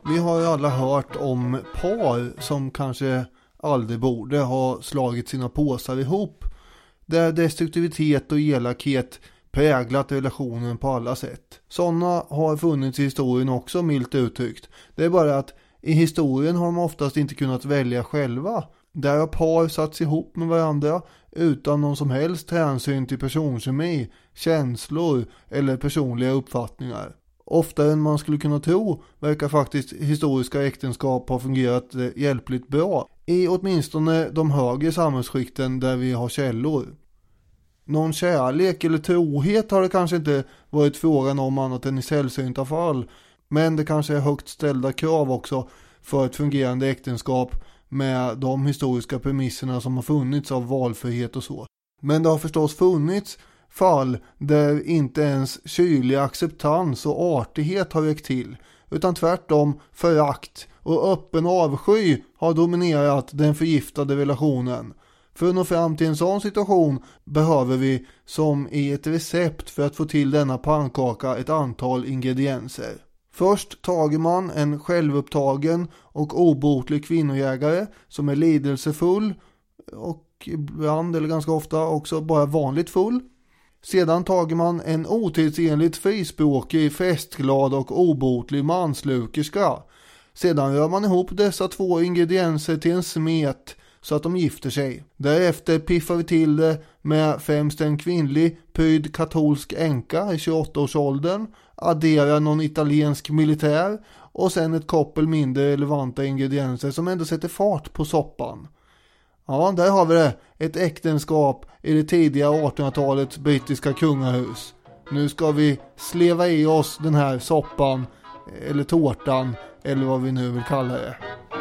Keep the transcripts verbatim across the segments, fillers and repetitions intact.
Vi har ju alla hört om par som kanske aldrig borde ha slagit sina påsar ihop, där destruktivitet och elakhet präglat relationen på alla sätt. Sådana har funnits i historien också, milt uttryckt. Det är bara att i historien har de oftast inte kunnat välja själva. Där har par satts ihop med varandra utan någon som helst hänsyn till personkemi, känslor eller personliga uppfattningar. Oftare än man skulle kunna tro verkar faktiskt historiska äktenskap ha fungerat hjälpligt bra, i åtminstone de högre samhällsskikten där vi har källor. Någon kärlek eller trohet har det kanske inte varit frågan om annat än i sällsynta fall, men det kanske är högt ställda krav också för ett fungerande äktenskap med de historiska premisserna som har funnits av valfrihet och så. Men det har förstås funnits fall där inte ens kylig acceptans och artighet har räckt till, utan tvärtom förakt och öppen avsky har dominerat den förgiftade relationen. För att nå fram till en sån situation behöver vi, som i ett recept för att få till denna pannkaka, ett antal ingredienser. Först tager man en självupptagen och obotlig kvinnojägare som är lidelsefull och ibland eller ganska ofta också bara vanligt full. Sedan tager man en otidsenligt frispråkig, festglad och obotlig manslukerska. Sedan rör man ihop dessa två ingredienser till en smet så att de gifter sig. Därefter piffar vi till det med främst en kvinnlig, pryd katolsk änka i tjugoåtta-årsåldern, adderar någon italiensk militär och sen ett koppel mindre relevanta ingredienser som ändå sätter fart på soppan. Ja, där har vi det. Ett äktenskap i det tidiga artonhundratalets brittiska kungahus. Nu ska vi sleva i oss den här soppan, eller tårtan, eller vad vi nu vill kalla det.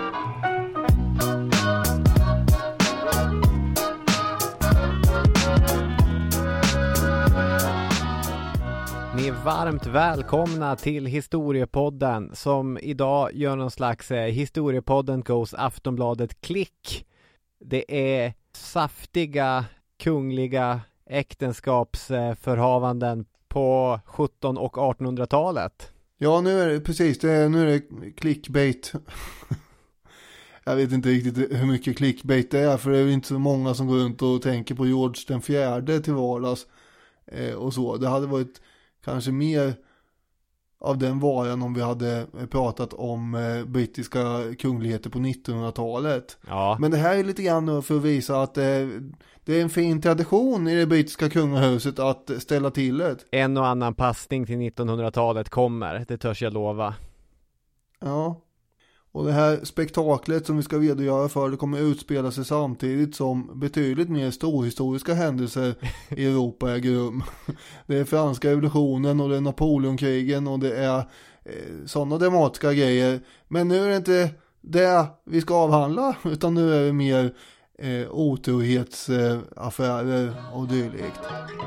Ni är varmt välkomna till Historiepodden som idag gör någon slags eh, Historiepodden goes Aftonbladet klick. Det är saftiga, kungliga äktenskapsförhavanden på sjutton- och artonhundratalet. Ja, nu är det precis, det är, nu är det clickbait. Jag vet inte riktigt hur mycket clickbait det är, för det är inte så många som går runt och tänker på George den fjärde till vardags eh, och så. Det hade varit kanske mer av den varan om vi hade pratat om eh, brittiska kungligheter på nittonhundratalet. Ja. Men det här är lite grann för att visa att eh, det är en fin tradition i det brittiska kungahuset att ställa till det. En och annan passning till nittonhundratalet kommer, det törs jag lova. Ja. Och det här spektaklet som vi ska redogöra för, det kommer utspela sig samtidigt som betydligt mer storhistoriska händelser i Europa äger rum. Det är franska revolutionen och det är Napoleonkrigen och det är eh, sådana dramatiska grejer. Men nu är det inte det vi ska avhandla, utan nu är det mer eh, otrohetsaffärer eh, och dylikt.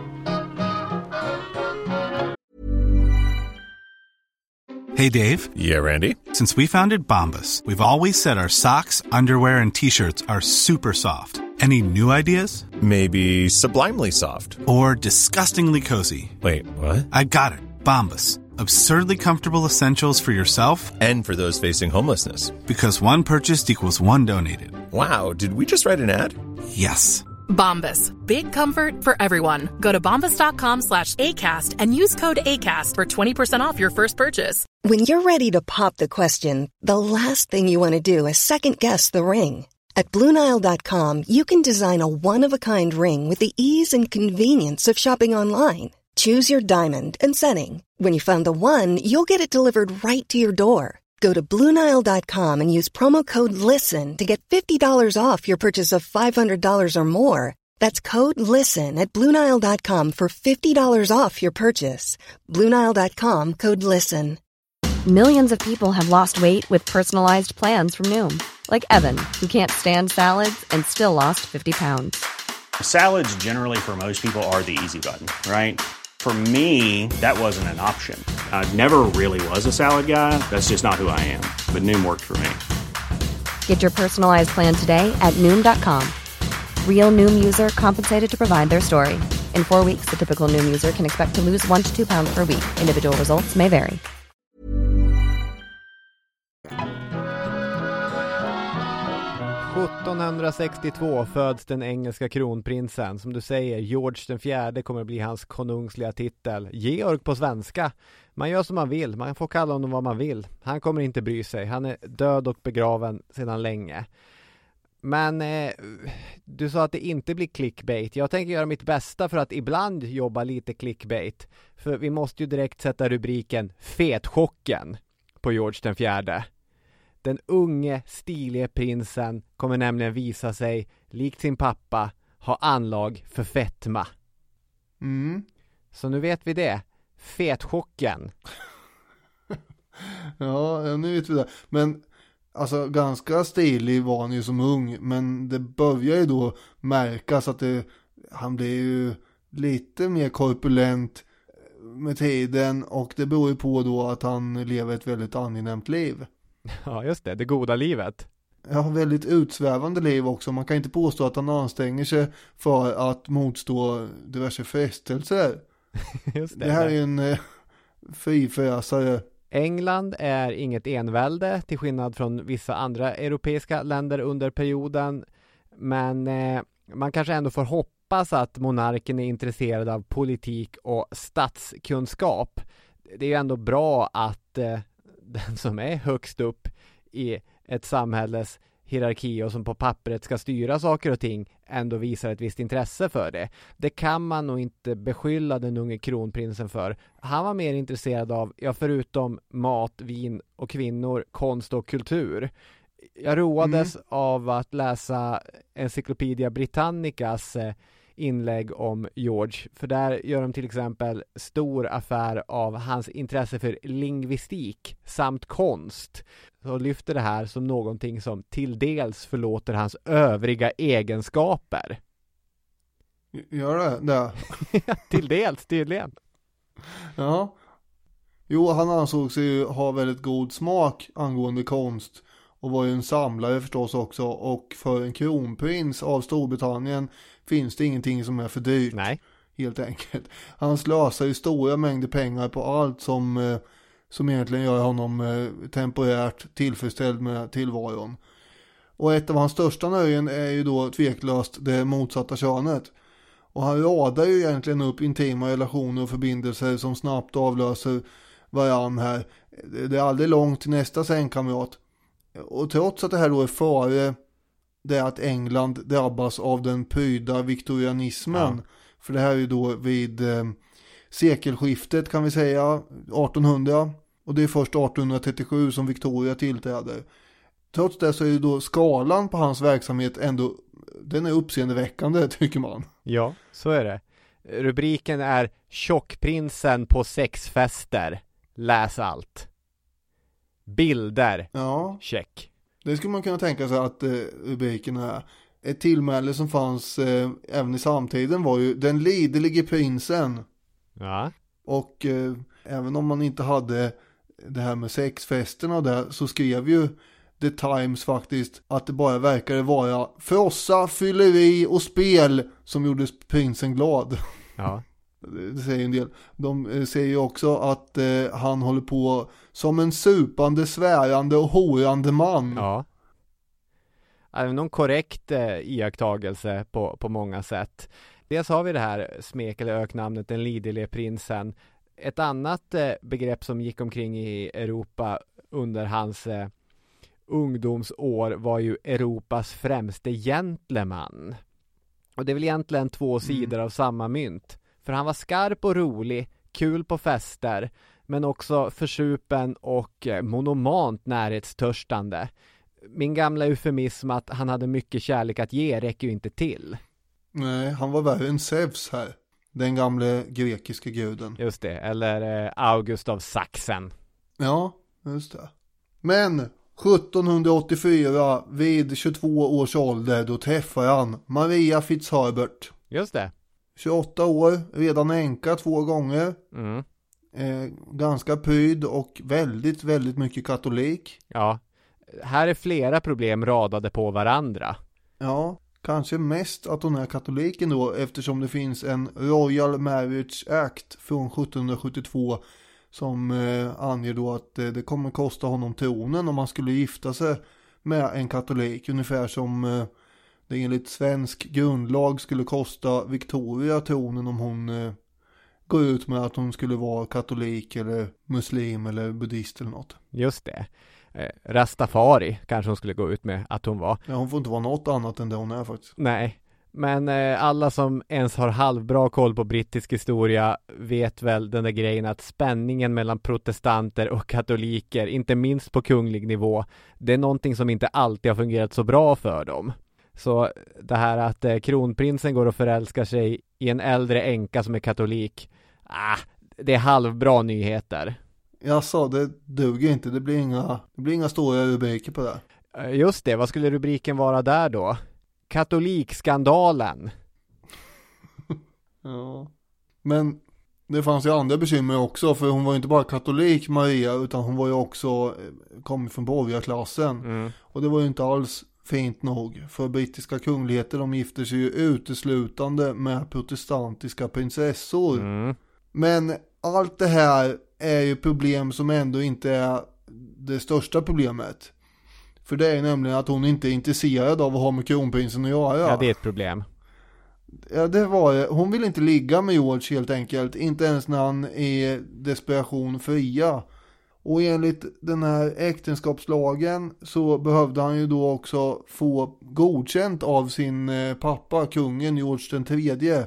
Hey, Dave. Yeah, Randy. Since we founded Bombas, we've always said our socks, underwear, and T-shirts are super soft. Any new ideas? Maybe sublimely soft. Or disgustingly cozy. Wait, what? I got it. Bombas. Absurdly comfortable essentials for yourself and for those facing homelessness. Because one purchased equals one donated. Wow, did we just write an ad? Yes. Bombas. Big comfort for everyone. Go to bombas.com slash ACAST and use code ACAST for twenty percent off your first purchase. When you're ready to pop the question, the last thing you want to do is second-guess the ring. At Blue Nile dot com, you can design a one-of-a-kind ring with the ease and convenience of shopping online. Choose your diamond and setting. When you find the one, you'll get it delivered right to your door. Go to Blue Nile dot com and use promo code LISTEN to get fifty dollars off your purchase of five hundred dollars or more. That's code LISTEN at Blue Nile dot com for fifty dollars off your purchase. Blue Nile dot com, code LISTEN. Millions of people have lost weight with personalized plans from Noom. Like Evan, who can't stand salads and still lost fifty pounds. Salads generally for most people are the easy button, right? For me, that wasn't an option. I never really was a salad guy. That's just not who I am. But Noom worked for me. Get your personalized plan today at Noom dot com. Real Noom user compensated to provide their story. In four weeks, the typical Noom user can expect to lose one to two pounds per week. Individual results may vary. sjuttonhundrasextiotvå föds den engelska kronprinsen. Som du säger, George den fjärde kommer att bli hans konungsliga titel. Georg på svenska. Man gör som man vill, man får kalla honom vad man vill. Han kommer inte bry sig, han är död och begraven sedan länge. Men eh, du sa att det inte blir clickbait. Jag tänker göra mitt bästa för att ibland jobba lite clickbait. För vi måste ju direkt sätta rubriken Fetchocken på George den fjärde. Den unge, stilige prinsen kommer nämligen visa sig, likt sin pappa, ha anlag för fetma. Mm. Så nu vet vi det. Fetchocken. Ja, nu vet vi det. Men alltså ganska stilig var han ju som ung. Men det börjar ju då märkas att det, han blir ju lite mer korpulent med tiden. Och det beror ju på då att han lever ett väldigt angenämt liv. Ja, just det. Det goda livet. Ja, väldigt utsvävande liv också. Man kan inte påstå att han anstränger sig för att motstå diverse frestelser. Just det. Det här är en eh, frifräsare. England är inget envälde till skillnad från vissa andra europeiska länder under perioden. Men eh, man kanske ändå får hoppas att monarken är intresserad av politik och statskunskap. Det är ju ändå bra att eh, den som är högst upp i ett samhälles hierarki och som på pappret ska styra saker och ting ändå visar ett visst intresse för det. Det kan man nog inte beskylla den unge kronprinsen för. Han var mer intresserad av, ja, förutom mat, vin och kvinnor, konst och kultur. Jag roades mm. av att läsa Encyclopedia Britannicas eh, inlägg om George. För där gör de till exempel stor affär av hans intresse för lingvistik samt konst. Så lyfter det här som någonting som till dels förlåter hans övriga egenskaper. Gör det? det. Till dels, tydligen. Ja. Jo, han ansåg sig ha väldigt god smak angående konst. Och var ju en samlare förstås också. Och för en kronprins av Storbritannien finns det ingenting som är för dyrt. Nej. Helt enkelt. Han slösar ju stora mängder pengar på allt som, som egentligen gör honom temporärt tillfredsställd med tillvaron. Och ett av hans största nöjen är ju då tveklöst det motsatta könet. Och han radar ju egentligen upp intima relationer och förbindelser som snabbt avlöser varann här. Det är aldrig långt till nästa sängkamrat. Och trots att det här då är före det att England drabbas av den pryda viktorianismen. Ja. För det här är ju då vid eh, sekelskiftet kan vi säga, artonhundra. Och det är först artonhundratrettiosju som Victoria tillträder. Trots det så är ju då skalan på hans verksamhet ändå, den är uppseendeväckande tycker man. Ja, så är det. Rubriken är Tjockprinsen på sexfester. Läs allt. Bilder. Ja. Check. Det skulle man kunna tänka sig att eh, rubriken är. Ett tillmäle som fanns eh, även i samtiden var ju den liderlige prinsen. Ja. Och eh, även om man inte hade det här med sexfesterna och där, så skrev ju The Times faktiskt att det bara verkade vara frossa, fylleri och spel som gjorde prinsen glad. Ja. Det säger en del. De säger ju också att eh, han håller på som en supande, svärande och horande man. Ja. Även någon korrekt eh, iakttagelse på, på många sätt. Dels har vi det här smek- eller öknamnet den liderlige prinsen. Ett annat eh, begrepp som gick omkring i Europa under hans eh, ungdomsår var ju Europas främste gentleman. Och det är väl egentligen två sidor mm. av samma mynt. För han var skarp och rolig, kul på fester, men också försupen och eh, monomant närhetstörstande. Min gamla eufemism att han hade mycket kärlek att ge räcker ju inte till. Nej, han var värre än Zeus här. Den gamla grekiska guden. Just det, eller eh, August av Sachsen. Ja, just det. Men sjuttonhundraåttiofyra vid tjugotvå års ålder då träffar han Maria Fitzherbert. Just det. tjugoåtta år, redan änka två gånger. Mm. Eh, ganska pryd och väldigt, väldigt mycket katolik. Ja, här är flera problem radade på varandra. Ja, kanske mest att hon är katoliken då, eftersom det finns en Royal Marriage Act från sjuttonhundrasjuttiotvå som eh, anger då att eh, det kommer kosta honom tronen om han skulle gifta sig med en katolik. Ungefär som eh, det enligt svensk grundlag skulle kosta Victoria tronen om hon eh, går ut med att hon skulle vara katolik eller muslim eller buddhist eller något. Just det. Eh, Rastafari kanske hon skulle gå ut med att hon var. Ja, hon får inte vara något annat än det hon är faktiskt. Nej. Men eh, alla som ens har halvbra koll på brittisk historia vet väl den där grejen att spänningen mellan protestanter och katoliker, inte minst på kunglig nivå, det är någonting som inte alltid har fungerat så bra för dem. Så det här att eh, kronprinsen går och förälskar sig i en äldre änka som är katolik, ah, det är halvbra nyheter. Jag sa det duger inte, det blir inga, det blir inga stora rubriker på det. Eh, just det, vad skulle rubriken vara där då? Katolikskandalen. Ja. Men det fanns ju andra bekymmer också, för hon var ju inte bara katolik, Maria, utan hon var ju också kom från borgarklassen. Mm. Och det var ju inte alls fint nog, för brittiska kungligheter, de gifter sig ju uteslutande med protestantiska prinsessor. Mm. Men allt det här är ju problem som ändå inte är det största problemet. För det är nämligen att hon inte är intresserad av att ha med kronprinsen att göra. Ja, det är ett problem. Ja, det var det. Hon vill inte ligga med George helt enkelt. Inte ens när han är desperation fria. Och enligt den här äktenskapslagen så behövde han ju då också få godkänt av sin pappa, kungen George den tredje.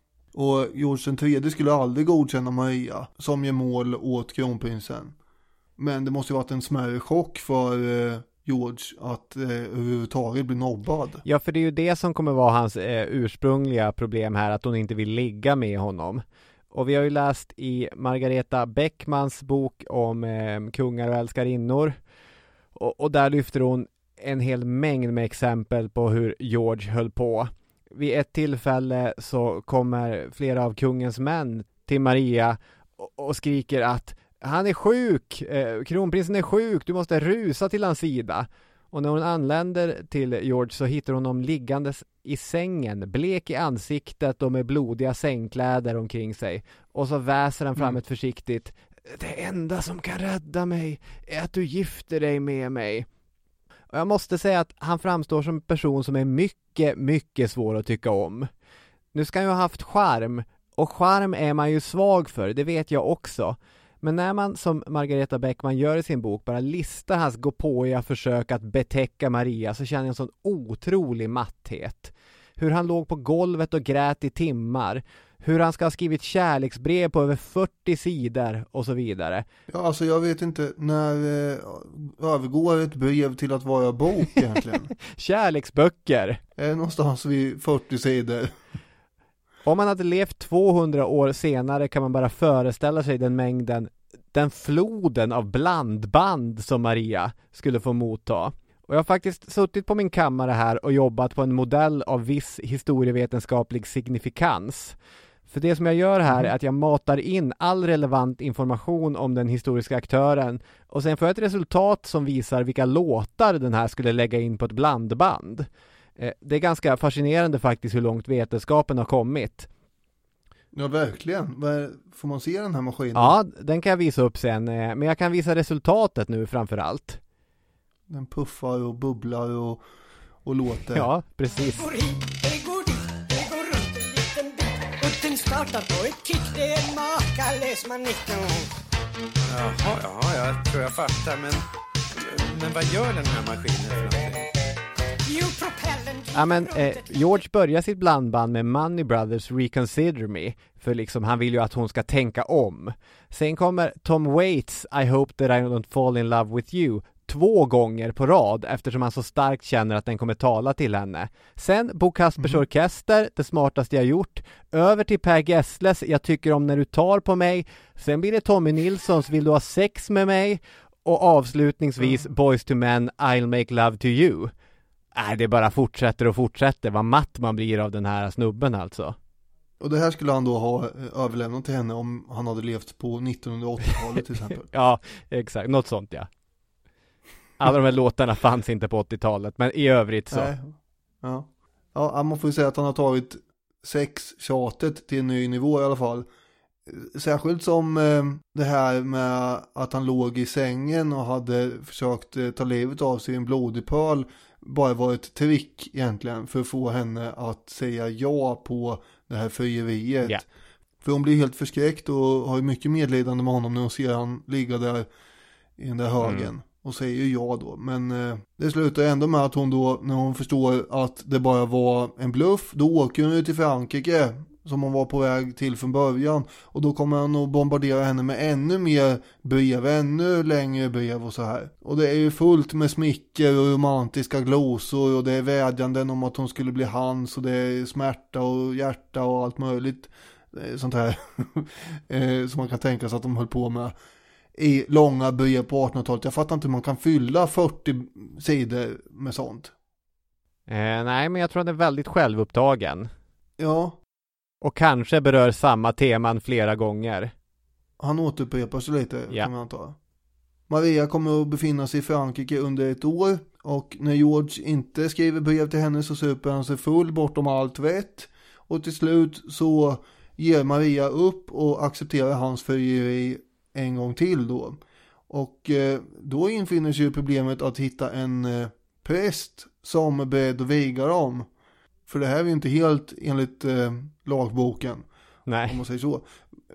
Och George den tredje skulle aldrig godkänna Maria som ger mål åt kronprinsen. Men det måste ju varit en smärre chock för George att eh, överhuvudtaget bli nobbad. Ja, för det är ju det som kommer vara hans eh, ursprungliga problem här, att hon inte vill ligga med honom. Och vi har ju läst i Margareta Bäckmans bok om eh, kungar och älskarinnor. Och, och där lyfter hon en hel mängd med exempel på hur George höll på. Vid ett tillfälle så kommer flera av kungens män till Maria och, och skriker att han är sjuk, eh, kronprinsen är sjuk, du måste rusa till hans sida. Och när hon anländer till George så hittar hon honom liggandes i sängen, blek i ansiktet och med blodiga sängkläder omkring sig. Och så väser han fram mm. ett försiktigt: det enda som kan rädda mig är att du gifter dig med mig. Och jag måste säga att han framstår som en person som är mycket, mycket svår att tycka om. Nu ska han ju ha haft charm, och charm är man ju svag för, det vet jag också. Men när man som Margareta Bäckman gör i sin bok bara listar hans gåpåiga försök att betäcka Maria, så känner jag en sån otrolig matthet. Hur han låg på golvet och grät i timmar. Hur han ska ha skrivit kärleksbrev på över fyrtio sidor och så vidare. Ja, alltså jag vet inte, när eh, övergår ett brev till att vara bok egentligen? Kärleksböcker. Är det någonstans vid fyrtio sidor? Om man hade levt tvåhundra år senare kan man bara föreställa sig den mängden, den floden av blandband som Maria skulle få motta. Och jag har faktiskt suttit på min kammare här och jobbat på en modell av viss historievetenskaplig signifikans. För det som jag gör här är att jag matar in all relevant information om den historiska aktören och sen får jag ett resultat som visar vilka låtar den här skulle lägga in på ett blandband. Det är ganska fascinerande faktiskt hur långt vetenskapen har kommit. Ja, verkligen. Får man se den här maskinen? Ja, den kan jag visa upp sen. Men jag kan visa resultatet nu framför allt. Den puffar och bubblar och, och låter. Ja, precis. Det går hit, det går dit, det går runt en liten bit. Och den startar på ett kick, det är en makalös manick. Jaha, jaha, jag tror jag fattar. Men, men vad gör den här maskinen för någonting? Ja, men, eh, George börjar sitt blandband med Money Brothers Reconsider Me, för liksom han vill ju att hon ska tänka om. Sen kommer Tom Waits I Hope That I Don't Fall In Love With You två gånger på rad eftersom han så starkt känner att den kommer tala till henne. Sen Bo Kaspers mm. orkester, Det smartaste jag gjort. Över till Per Gessles Jag tycker om när du tar på mig. Sen blir det Tommy Nilssons Vill du ha sex med mig? Och avslutningsvis mm. Boys to Men I'll Make Love to You. Nej, det bara fortsätter och fortsätter. Vad matt man blir av den här snubben alltså. Och det här skulle han då ha överlämnat till henne om han hade levt på nittonhundraåttiotalet till exempel. Ja, exakt. Något sånt, ja. Alla de här låtarna fanns inte på åttiotalet, men i övrigt så. Nej. Ja. Ja, man får ju säga att han har tagit sex tjatet till en ny nivå i alla fall. Särskilt som eh, det här med att han låg i sängen och hade försökt eh, ta livet av sig i en blodig pöl bara var ett trick egentligen för att få henne att säga ja på det här frieriet. Yeah. För hon blir helt förskräckt och har mycket medlidande med honom när hon ser han ligga där i den där högen. Mm. Och säger ju ja då. Men eh, det slutar ändå med att hon då, när hon förstår att det bara var en bluff, då åker hon ut till Frankrike som hon var på väg till från början. Och då kommer han att bombardera henne med ännu mer brev, ännu längre brev och så här. Och det är ju fullt med smicker och romantiska glosor och det är vädjanden om att hon skulle bli hans och det är smärta och hjärta och allt möjligt sånt här som man kan tänka sig att de höll på med i långa brev på artonhundratalet. Jag fattar inte hur man kan fylla fyrtio sidor med sånt. Eh, nej, men jag tror att den är väldigt självupptagen. Ja. Och kanske berör samma teman flera gånger. Han återupprepar sig lite, ja. kan man anta. Maria kommer att befinna sig i Frankrike under ett år. Och när George inte skriver brev till henne så super han sig full bortom allt vett. Och till slut så ger Maria upp och accepterar hans frieri en gång till då. Och eh, då infinner sig ju problemet att hitta en eh, präst som är beredd att viga dem. För det här är ju inte helt enligt eh, lagboken. Nej. Om man säger så.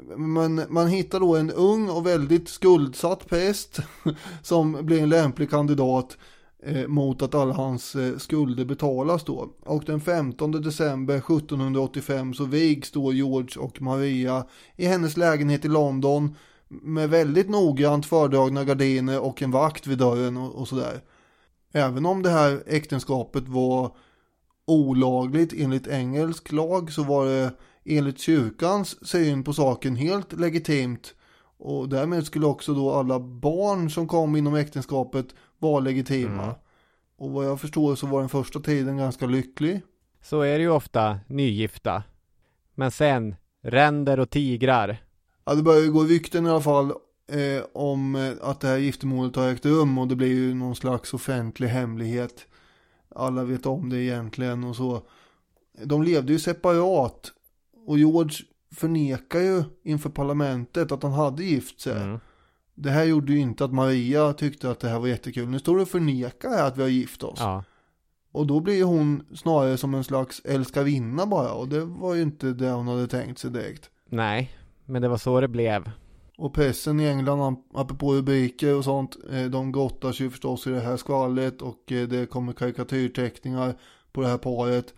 Men man hittar då en ung och väldigt skuldsatt präst som blir en lämplig kandidat eh, mot att alla hans eh, skulder betalas då. Och den femtonde december sjuttonhundraåttiofem så vigs då George och Maria i hennes lägenhet i London med väldigt noggrant fördragna gardiner och en vakt vid dörren och, och sådär. Även om det här äktenskapet var olagligt enligt engelsk lag så var det enligt kyrkans syn på saken helt legitimt. Och därmed skulle också då alla barn som kom inom äktenskapet vara legitima. Mm. Och vad jag förstår så var den första tiden ganska lycklig. Så är det ju ofta nygifta. Men sen, ränder och tigrar. Ja, det börjar ju gå rykten i alla fall eh, om att det här giftermålet har ägt rum och det blir ju någon slags offentlig hemlighet. Alla vet om det egentligen och så. De levde ju separat och George förnekar ju inför parlamentet att han hade gift sig. Mm. Det här gjorde ju inte att Maria tyckte att det här var jättekul. Nu står det och förnekar här att vi har gift oss. Ja. Och då blir hon snarare som en slags älskarinna bara. Och det var ju inte det hon hade tänkt sig direkt. Nej, men det var så det blev. Och pressen i England, apropå rubriker och sånt, de grottar sig förstås i det här skvallret. Och det kommer karikatyrteckningar på det här paret.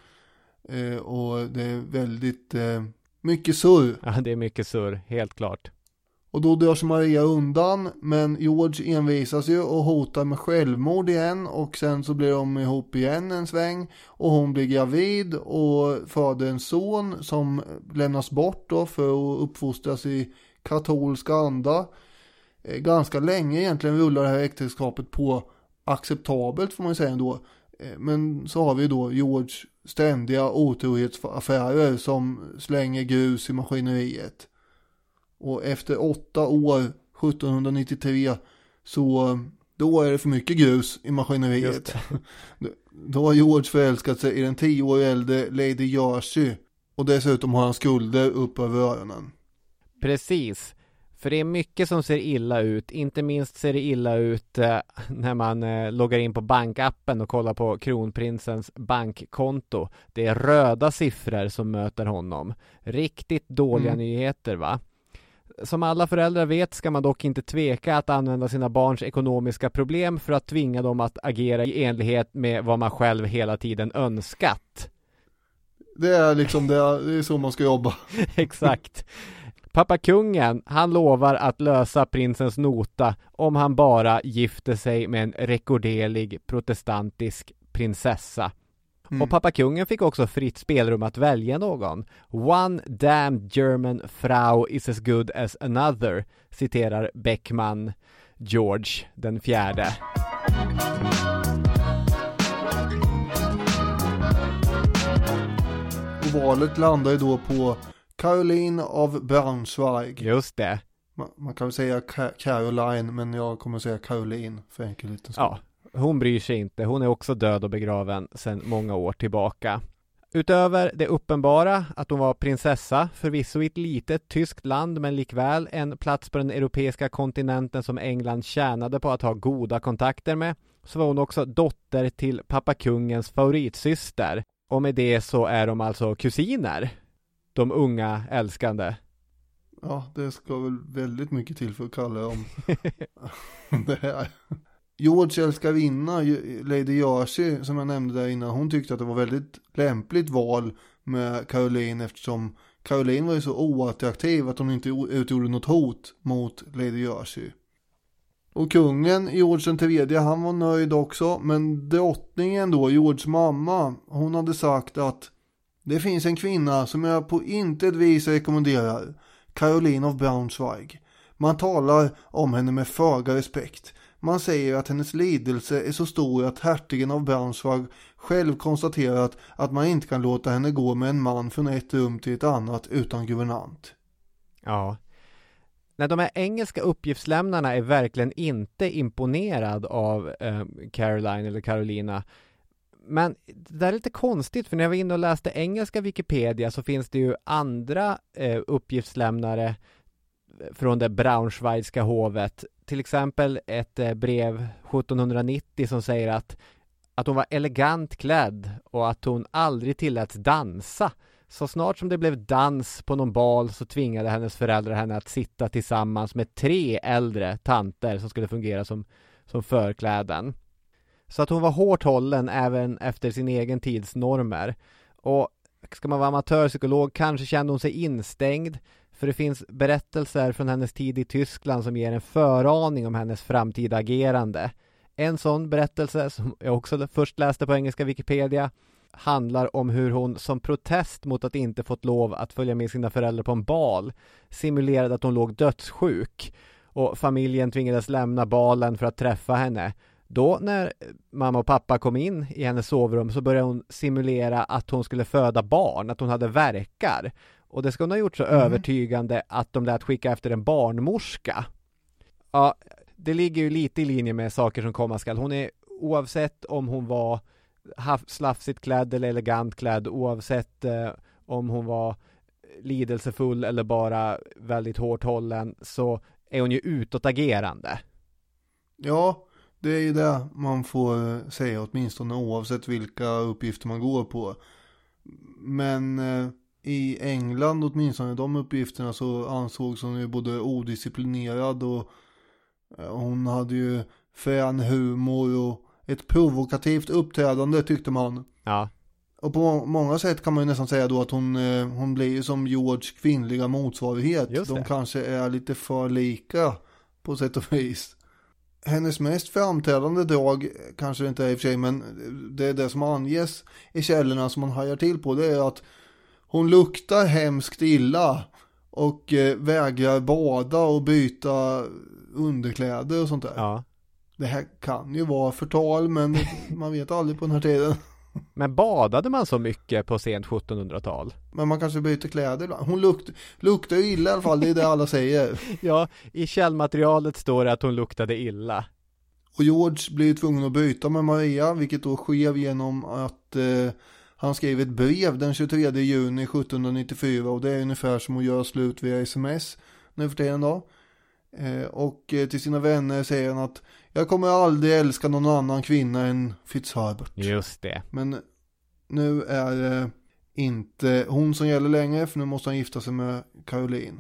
Och det är väldigt mycket surr. Ja, det är mycket surr, helt klart. Och då drar sig Maria undan, men George envisas ju och hotar med självmord igen och sen så blir de ihop igen en sväng och hon blir gravid och föder en son som lämnas bort då för att uppfostras i katolsk anda. Ganska länge egentligen rullar det här äktenskapet på acceptabelt får man säga ändå. Men så har vi då George ständiga otrohetsaffärer som slänger grus i maskineriet. Och efter åtta år, sjuttonhundranittiotre, så då är det för mycket grus i maskineriet. Då har George förälskat sig i den tio år äldre Lady Jersey. Och dessutom har han skulder upp över öronen. Precis. För det är mycket som ser illa ut. Inte minst ser det illa ut eh, när man eh, loggar in på bankappen och kollar på kronprinsens bankkonto. Det är röda siffror som möter honom. Riktigt dåliga mm. nyheter, va? Som alla föräldrar vet ska man dock inte tveka att använda sina barns ekonomiska problem för att tvinga dem att agera i enlighet med vad man själv hela tiden önskat. Det är liksom det är, det är så man ska jobba. Exakt. Pappa kungen, han lovar att lösa prinsens nota om han bara gifter sig med en rekorderlig protestantisk prinsessa. Mm. Och pappa kungen fick också fritt spelrum att välja någon. One damn German Frau is as good as another, citerar Beckman George den fjärde. Och valet landar ju då på Caroline av Braunschweig. Just det. Man, man kan väl säga Ka- Caroline, men jag kommer att säga Caroline för enkel liten skull. Ja, hon bryr sig inte. Hon är också död och begraven sedan många år tillbaka. Utöver det uppenbara att hon var prinsessa, förvisso i ett litet tyskt land men likväl en plats på den europeiska kontinenten som England tjänade på att ha goda kontakter med, så var hon också dotter till pappa kungens favoritsyster. Och med det så är de alltså kusiner, de unga älskande. Ja, det ska väl väldigt mycket till för att kalla dem det här. George älskarinna, Lady Jersey, som jag nämnde där innan, hon tyckte att det var väldigt lämpligt val med Caroline eftersom Caroline var ju så oattraktiv att hon inte utgjorde något hot mot Lady Jersey. Och kungen, George den tredje, han var nöjd också, men drottningen då, Georges mamma, hon hade sagt att det finns en kvinna som jag på intet vis rekommenderar, Caroline av Braunschweig. Man talar om henne med föga respekt. Man säger att hennes lidelse är så stor att hertigen av Braunschweig själv konstaterat att man inte kan låta henne gå med en man från ett rum till ett annat utan guvernant. Ja. Nej, de här engelska uppgiftslämnarna är verkligen inte imponerad av eh, Caroline eller Carolina. Men det är lite konstigt, för när jag var inne och läste engelska Wikipedia så finns det ju andra eh, uppgiftslämnare från det Braunschweigska hovet. Till exempel ett eh, brev sjuttonhundranittio som säger att, att hon var elegant klädd och att hon aldrig tilläts dansa. Så snart som det blev dans på någon bal så tvingade hennes föräldrar henne att sitta tillsammans med tre äldre tanter som skulle fungera som, som förkläden. Så att hon var hårt hållen även efter sin egen tids normer. Och ska man vara amatörpsykolog kanske kände hon sig instängd, för det finns berättelser från hennes tid i Tyskland som ger en föraning om hennes framtida agerande. En sån berättelse som jag också först läste på engelska Wikipedia handlar om hur hon som protest mot att inte fått lov att följa med sina föräldrar på en bal simulerade att hon låg dödssjuk och familjen tvingades lämna balen för att träffa henne. Då när mamma och pappa kom in i hennes sovrum så började hon simulera att hon skulle föda barn, att hon hade värkar. Och det ska hon ha gjort så mm. övertygande att de lät skicka efter en barnmorska. Ja, det ligger ju lite i linje med saker som komma skall. Hon är, oavsett om hon var slafsigt klädd eller elegant klädd, oavsett eh, om hon var lidelsefull eller bara väldigt hårt hållen, så är hon ju utåtagerande. Ja, det är ju det man får säga åtminstone oavsett vilka uppgifter man går på. Men eh, i England åtminstone de uppgifterna så ansågs hon ju både odisciplinerad och eh, hon hade ju frän humor och ett provokativt uppträdande tyckte man. Ja. Och på många sätt kan man ju nästan säga då att hon, eh, hon blir ju som George kvinnliga motsvarighet. De kanske är lite för lika på sätt och vis. Hennes mest framträdande drag kanske inte är i och för sig, men det är det som anges i källorna som man hajar till på, det är att hon luktar hemskt illa och eh, vägrar bada och byta underkläder och sånt där. Ja. Det här kan ju vara förtal, men man vet aldrig på den här tiden. Men badade man så mycket på sent sjuttonhundratal? Men man kanske byter kläder ibland. Hon lukt, luktar ju illa i alla fall, det är det alla säger. Ja, i källmaterialet står det att hon luktade illa. Och George blir tvungen att byta med Maria, vilket då sker genom att eh, han skrev ett brev den tjugotredje juni sjuttonhundranittiofyra, och det är ungefär som att göra slut via sms nu för tiden då. Eh, och eh, till sina vänner säger han att jag kommer aldrig älska någon annan kvinna än Fitzherbert. Just det. Men nu är det eh, inte hon som gäller längre, för nu måste han gifta sig med Caroline.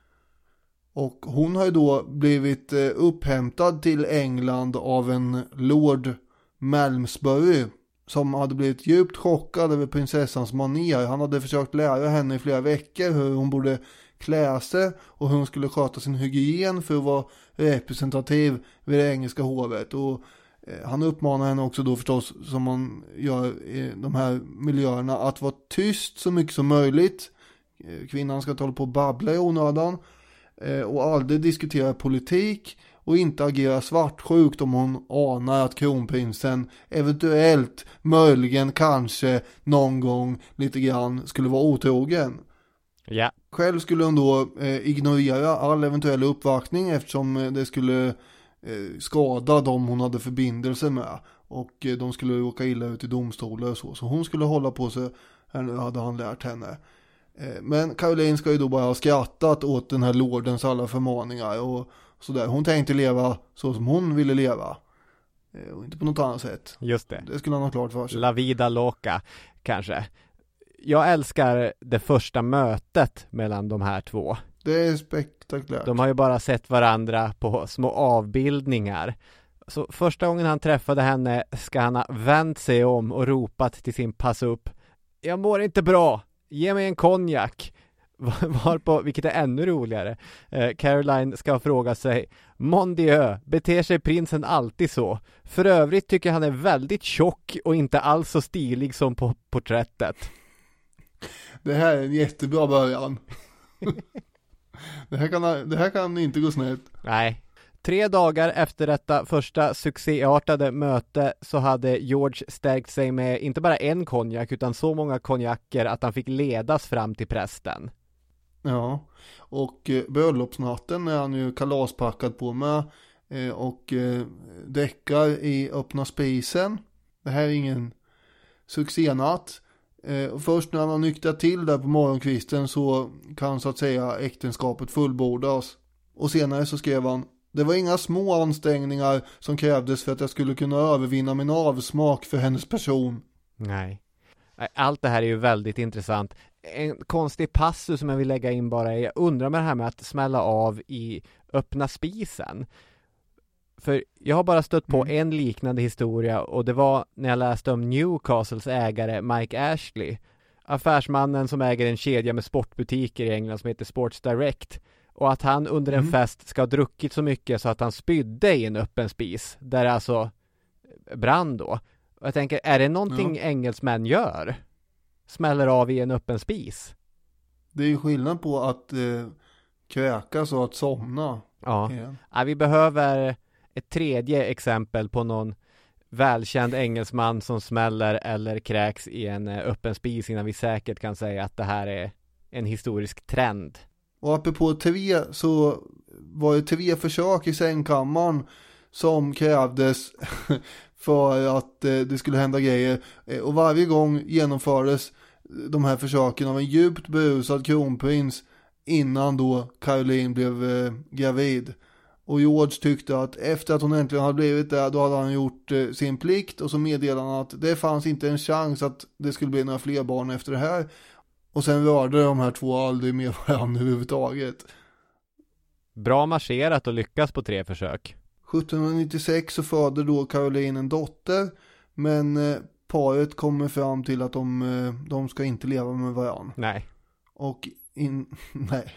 Och hon har ju då blivit eh, upphämtad till England av en Lord Malmesbury som hade blivit djupt chockad över prinsessans manér. Han hade försökt lära henne i flera veckor hur hon borde klä sig och hur hon skulle sköta sin hygien för att vara representativ vid det engelska hovet. Och eh, han uppmanar henne också då förstås, som man gör i de här miljöerna, att vara tyst så mycket som möjligt. Eh, kvinnan ska inte hålla på och babbla i onödan eh, och aldrig diskutera politik och inte agera svartsjukt om hon anar att kronprinsen eventuellt, möjligen, kanske någon gång lite grann skulle vara otrogen. Ja. Själv skulle hon då eh, ignorera all eventuell uppvaktning eftersom eh, det skulle eh, skada dem hon hade förbindelse med och eh, de skulle åka illa ut i domstolar och så. Så hon skulle hålla på sig Här nu hade han lärt henne. Men Caroline ska ju då bara ha skrattat åt den här lordens alla förmaningar och sådär. Hon tänkte leva så som hon ville leva. Och inte på något annat sätt. Just det. Det skulle han ha klart för sig. La vida loca, kanske. Jag älskar det första mötet mellan de här två. Det är spektakulärt. De har ju bara sett varandra på små avbildningar. Så första gången han träffade henne ska han ha vänt sig om och ropat till sin pass upp: jag mår inte bra, ge mig en konjak. Varpå, vilket är ännu roligare, eh, Caroline ska fråga sig: mon dieu, beter sig prinsen alltid så? För övrigt tycker jag han är väldigt tjock och inte alls så stilig som på porträttet. Det här är en jättebra början. det, här kan, det här kan inte gå snett. Nej. Tre dagar efter detta första succéartade möte så hade George stärkt sig med inte bara en konjak utan så många konjaker att han fick ledas fram till prästen. Ja, och eh, bröllopsnatten är han ju kalaspackad på med eh, och eh, däckar i öppna spisen. Det här är ingen succénatt. Eh, och först när han har nyktrat till där på morgonkvisten så kan så att säga äktenskapet fullbordas. Och senare så skrev han: det var inga små ansträngningar som krävdes för att jag skulle kunna övervinna min avsmak för hennes person. Nej. Allt det här är ju väldigt intressant. En konstig passus som jag vill lägga in bara är, jag undrar med det här med att smälla av i öppna spisen. För jag har bara stött på mm. en liknande historia, och det var när jag läste om Newcastles ägare Mike Ashley. Affärsmannen som äger en kedja med sportbutiker i England som heter Sports Direct. Och att han under en mm. fest ska ha druckit så mycket så att han spydde i en öppen spis. Där det alltså brann då. Och jag tänker, är det någonting ja. engelsmän gör? Smäller av i en öppen spis? Det är ju skillnad på att eh, kräkas och att somna. Ja. ja, vi behöver ett tredje exempel på någon välkänd engelsman som smäller eller kräks i en eh, öppen spis innan vi säkert kan säga att det här är en historisk trend. Och apropå T V så var det T V-försök i sängkammaren som krävdes för att eh, det skulle hända grejer. Eh, och varje gång genomfördes de här försöken av en djupt berusad kronprins innan då Caroline blev eh, gravid. Och George tyckte att efter att hon äntligen hade blivit där, då hade han gjort eh, sin plikt. Och så meddelade han att det fanns inte en chans att det skulle bli några fler barn efter det här. Och sen rörde de här två aldrig med varandra överhuvudtaget. Bra marscherat och lyckas på tre försök. sjuttonhundranittiosex så födde då Caroline en dotter. Men eh, paret kommer fram till att de, eh, de ska inte leva med varandra. Nej. Och in, nej.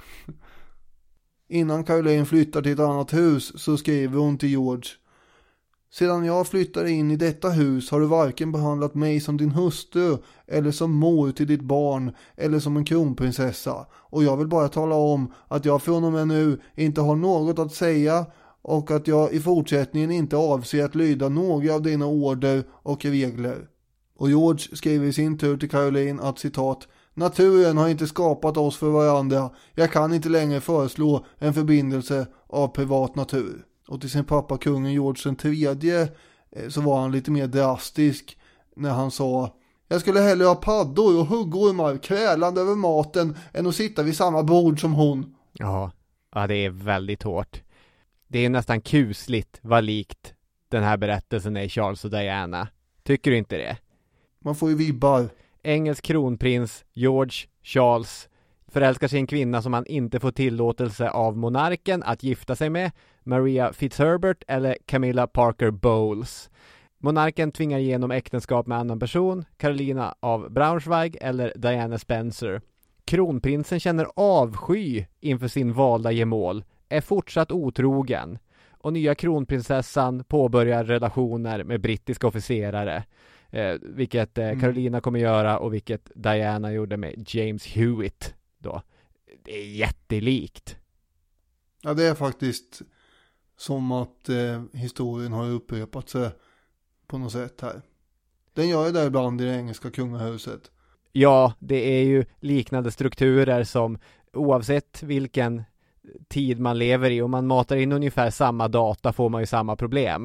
Innan Caroline flyttar till ett annat hus så skriver hon till George: sedan jag flyttade in i detta hus har du varken behandlat mig som din hustru eller som mor till ditt barn eller som en kronprinsessa. Och jag vill bara tala om att jag från och med nu inte har något att säga och att jag i fortsättningen inte avser att lyda några av dina order och regler. Och George skriver i sin tur till Caroline att citat: naturen har inte skapat oss för varandra. Jag kan inte längre föreslå en förbindelse av privat natur. Och till sin pappa kungen George den tredje så var han lite mer drastisk när han sa: jag skulle hellre ha paddor och huggormar krälande över maten än att sitta vid samma bord som hon. Ja, ja det är väldigt hårt. Det är nästan kusligt vad likt den här berättelsen är i Charles och Diana. Tycker du inte det? Man får ju vibbar. Engelsk kronprins George Charles förälskar sig en kvinna som han inte får tillåtelse av monarken att gifta sig med, Maria Fitzherbert eller Camilla Parker Bowles. Monarken tvingar igenom äktenskap med annan person, Carolina av Braunschweig eller Diana Spencer. Kronprinsen känner avsky inför sin valda gemål, är fortsatt otrogen, och nya kronprinsessan påbörjar relationer med brittiska officerare, eh, vilket eh, Carolina kommer göra och vilket Diana gjorde med James Hewitt då. Det är jättelikt. Ja, det är faktiskt som att eh, historien har upprepat sig på något sätt här. Den gör ju där ibland i det engelska kungahuset. Ja, det är ju liknande strukturer som oavsett vilken tid man lever i, om man matar in ungefär samma data får man ju samma problem.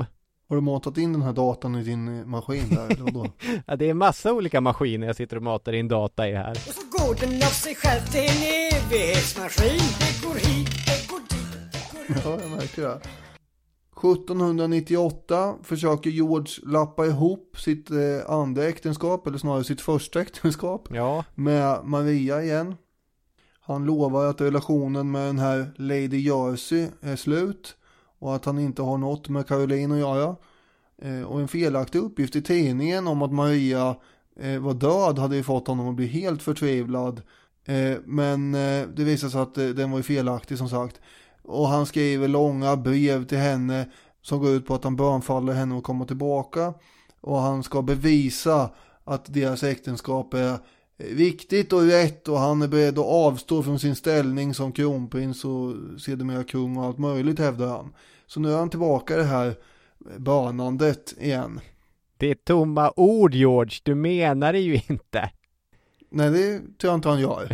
Har du matat in den här datan i din maskin där? Eller då? Ja, det är massa olika maskiner jag sitter och matar in data i här. Och så går den av sig själv till en evighetsmaskin. Det går hit, det går dit, det går Ja, jag märker det. sjuttonhundranittioåtta försöker George lappa ihop sitt eh, andra äktenskap, eller snarare sitt första äktenskap, ja. med Maria igen. Han lovar att relationen med den här Lady Jersey är slut och att han inte har något med Caroline att göra. Eh, och en felaktig uppgift i tidningen om att Maria eh, var död hade ju fått honom att bli helt förtvivlad. Eh, men eh, det visade sig att eh, den var ju felaktig som sagt. Och han skriver långa brev till henne som går ut på att han bönfaller henne att komma tillbaka. Och han ska bevisa att deras äktenskap är viktigt och rätt. Och han är beredd att avstå från sin ställning som kronprins och sedermera kung och allt möjligt, hävdar han. Så nu är han tillbaka i det här bönandet igen. Det är tomma ord, George. Du menar det ju inte. Nej, det tror jag inte han gör.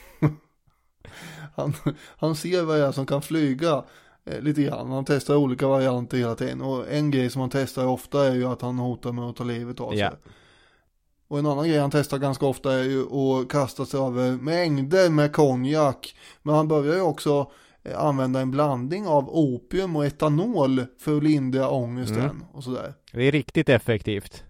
Han, han ser vad det är som kan flyga eh, lite grann. Han testar olika varianter hela tiden. Och en grej som han testar ofta är ju att han hotar med att ta livet av sig. Yeah. Och en annan grej han testar ganska ofta är ju att kasta sig över mängder med konjak. Men han börjar ju också eh, använda en blandning av opium och etanol för att lindra ångesten mm. och sådär. Det är riktigt effektivt.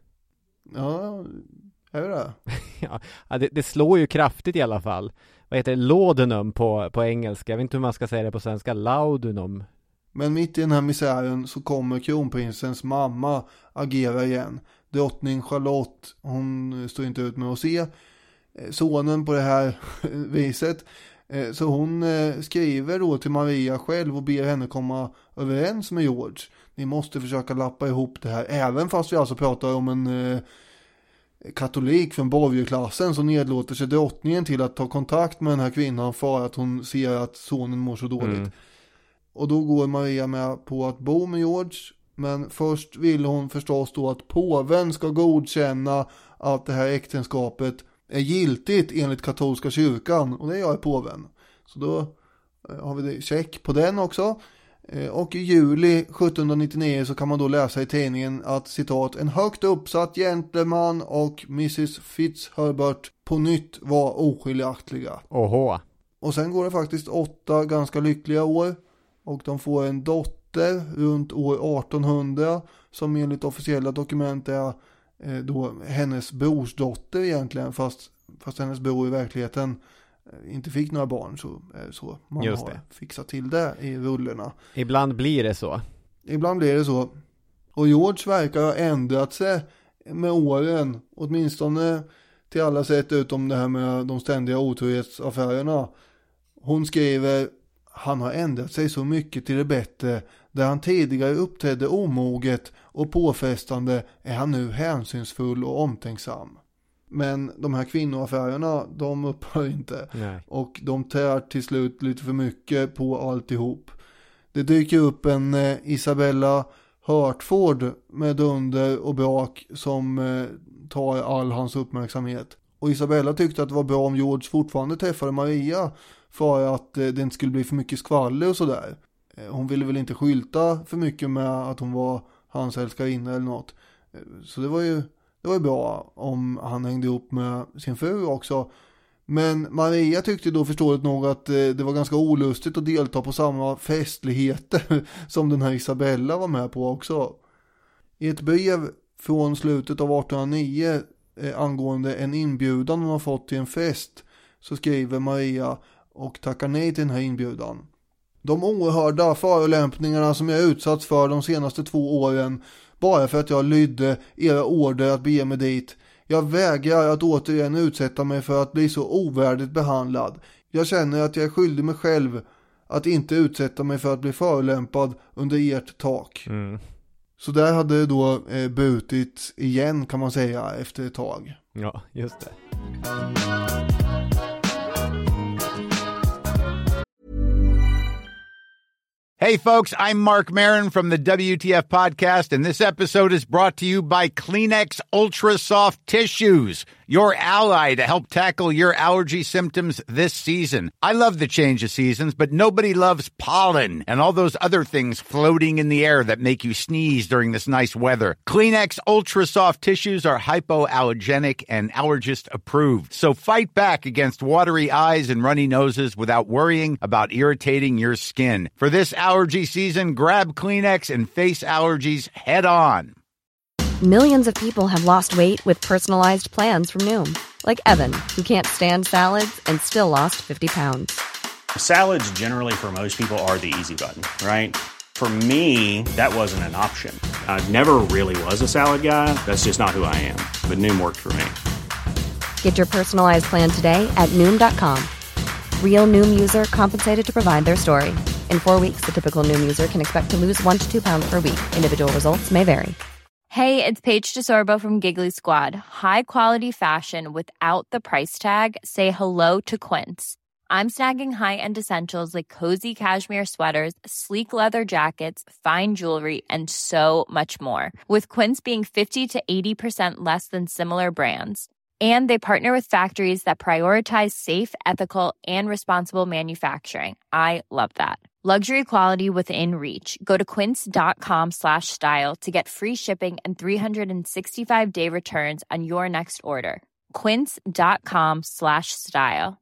Ja, är det? Ja, det, det slår ju kraftigt i alla fall. Vad heter det? Laudanum på, på engelska. Jag vet inte hur man ska säga det på svenska. Laudanum. Men mitt i den här misären så kommer kronprinsens mamma agera igen. Drottning Charlotte, hon står inte ut med att se sonen på det här viset. Så hon skriver då till Maria själv och ber henne komma överens med George. Ni måste försöka lappa ihop det här. Även fast vi alltså pratar om en katolik från borgerklassen, så nedlåter sig drottningen till att ta kontakt med den här kvinnan för att hon ser att sonen mår så dåligt. Mm. Och då går Maria med på att bo med George, men först vill hon förstås då att påven ska godkänna att det här äktenskapet är giltigt enligt katolska kyrkan, och det gör påven. Så då har vi det check på den också. Och i juli sjuttonhundranittionio så kan man då läsa i tidningen att citat, en högt uppsatt gentleman och missus Fitzherbert på nytt var oskiljaktiga. Oho. Och sen går det faktiskt åtta ganska lyckliga år och de får en dotter runt år artonhundra som enligt officiella dokument är då hennes brorsdotter egentligen, fast, fast hennes bror i verkligheten inte fick några barn, så är det så man Just har det. fixat till det i rullerna. Ibland blir det så. Ibland blir det så. Och George verkar ha ändrat sig med åren, åtminstone till alla sätt utom det här med de ständiga otrohetsaffärerna. Hon skriver, han har ändrat sig så mycket till det bättre. Där han tidigare uppträdde omoget och påfrestande är han nu hänsynsfull och omtänksam. Men de här kvinnoaffärerna, de upphör inte. Nej. Och de tär till slut lite för mycket på alltihop. Det dyker upp en eh, Isabella Hertford med dunder och brak som eh, tar all hans uppmärksamhet. Och Isabella tyckte att det var bra om George fortfarande träffade Maria för att eh, det inte skulle bli för mycket skvaller och sådär. Eh, hon ville väl inte skylta för mycket med att hon var hans älskarinna eller något. Eh, så det var ju Det var ju bra om han hängde ihop med sin fru också. Men Maria tyckte då förståeligt nog att det var ganska olustigt att delta på samma festligheter som den här Isabella var med på också. I ett brev från slutet av artonhundranio eh, angående en inbjudan hon har fått till en fest så skriver Maria och tackar nej till den här inbjudan. De oerhörda förolämpningarna som jag utsatts för de senaste två åren bara för att jag lydde era order att bege mig dit. Jag vägrar att återigen utsätta mig för att bli så ovärdigt behandlad. Jag känner att jag är skyldig mig själv att inte utsätta mig för att bli förolämpad under ert tak. Mm. Så där hade det då eh, brutit igen kan man säga efter ett tag. Ja, just det. Hey, folks, I'm Mark Maron from the W T F podcast, and this episode is brought to you by Kleenex Ultra Soft Tissues, your ally to help tackle your allergy symptoms this season. I love the change of seasons, but nobody loves pollen and all those other things floating in the air that make you sneeze during this nice weather. Kleenex Ultra Soft Tissues are hypoallergenic and allergist approved. So fight back against watery eyes and runny noses without worrying about irritating your skin. For this allergy season, grab Kleenex and face allergies head on. Millions of people have lost weight with personalized plans from Noom. Like Evan, who can't stand salads and still lost fifty pounds. Salads generally for most people are the easy button, right? For me, that wasn't an option. I never really was a salad guy. That's just not who I am. But Noom worked for me. Get your personalized plan today at Noom dot com. Real Noom user compensated to provide their story. In four weeks, the typical Noom user can expect to lose one to two pounds per week. Individual results may vary. Hey, it's Paige DeSorbo from Giggly Squad. High quality fashion without the price tag. Say hello to Quince. I'm snagging high-end essentials like cozy cashmere sweaters, sleek leather jackets, fine jewelry, and so much more. With Quince being fifty to eighty percent less than similar brands. And they partner with factories that prioritize safe, ethical, and responsible manufacturing. I love that. Luxury quality within reach. Go to quince.com slash style to get free shipping and three sixty-five day returns on your next order. Quince.com slash style.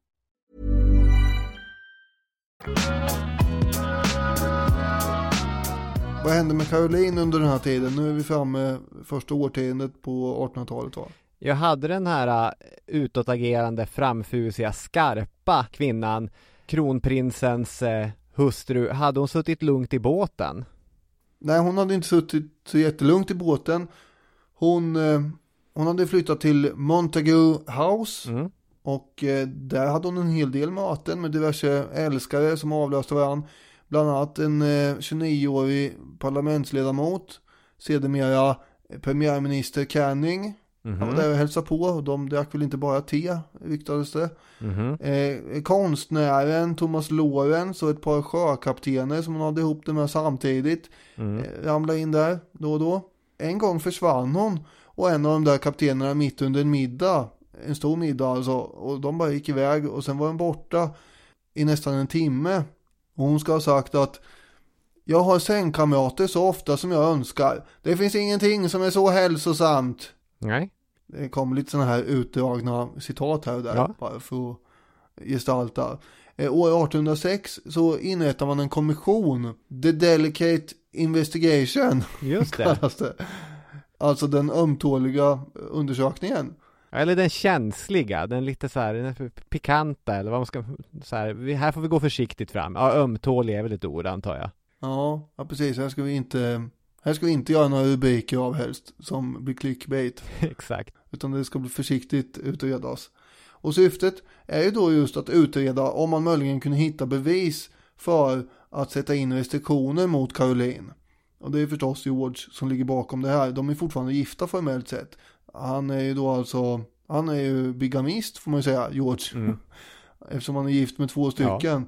Vad hände med Caroline under den här tiden? Nu är vi framme första årtiondet på artonhundratalet, va? Jag hade den här utåtagerande, framfusiga, skarpa kvinnan, kronprinsens eh, hustru. Hade hon suttit lugnt i båten? Nej, hon hade inte suttit så jättelugnt i båten. Hon, eh, hon hade flyttat till Montague House. Mm. Och eh, där hade hon en hel del möten med diverse älskare som avlöste varandra. Bland annat en eh, tjugonioårig parlamentsledamot. Sedermera premiärminister Canning. Mm-hmm. Han var där och hälsade på, och de drack väl inte bara te, ryktades det. Mm-hmm. Eh, konstnären Thomas Lawrence och ett par sjökaptener som hon hade ihop det med samtidigt mm. eh, ramlade in där då och då. En gång försvann hon, och en av de där kaptenerna mitt under en middag, en stor middag alltså, och de bara gick iväg, och sen var den borta i nästan en timme. Och hon ska ha sagt att jag har sängkamrater så ofta som jag önskar. Det finns ingenting som är så hälsosamt. Nej. Det kommer lite sådana här utdragna citat här och där, ja. Bara för att gestalta. Eh, år artonhundrasex så inrättar man en kommission, The Delicate Investigation. Just det. Kallas det. Alltså den ömtåliga undersökningen. Eller den känsliga, den lite så här, den pikanta, eller vad man ska, så här, här får vi gå försiktigt fram. Ja, ömtålig är väl ett ord, antar jag. Ja, ja precis. Här ska vi inte... Här ska vi inte göra några rubriker av helst som blir clickbait. Exakt. Utan det ska bli försiktigt utredas. Och syftet är ju då just att utreda om man möjligen kunde hitta bevis för att sätta in restriktioner mot Caroline. Och det är förstås George som ligger bakom det här. De är fortfarande gifta formellt sett. Han är ju då alltså, han är ju bigamist får man ju säga, George. Mm. Eftersom han är gift med två stycken. Ja.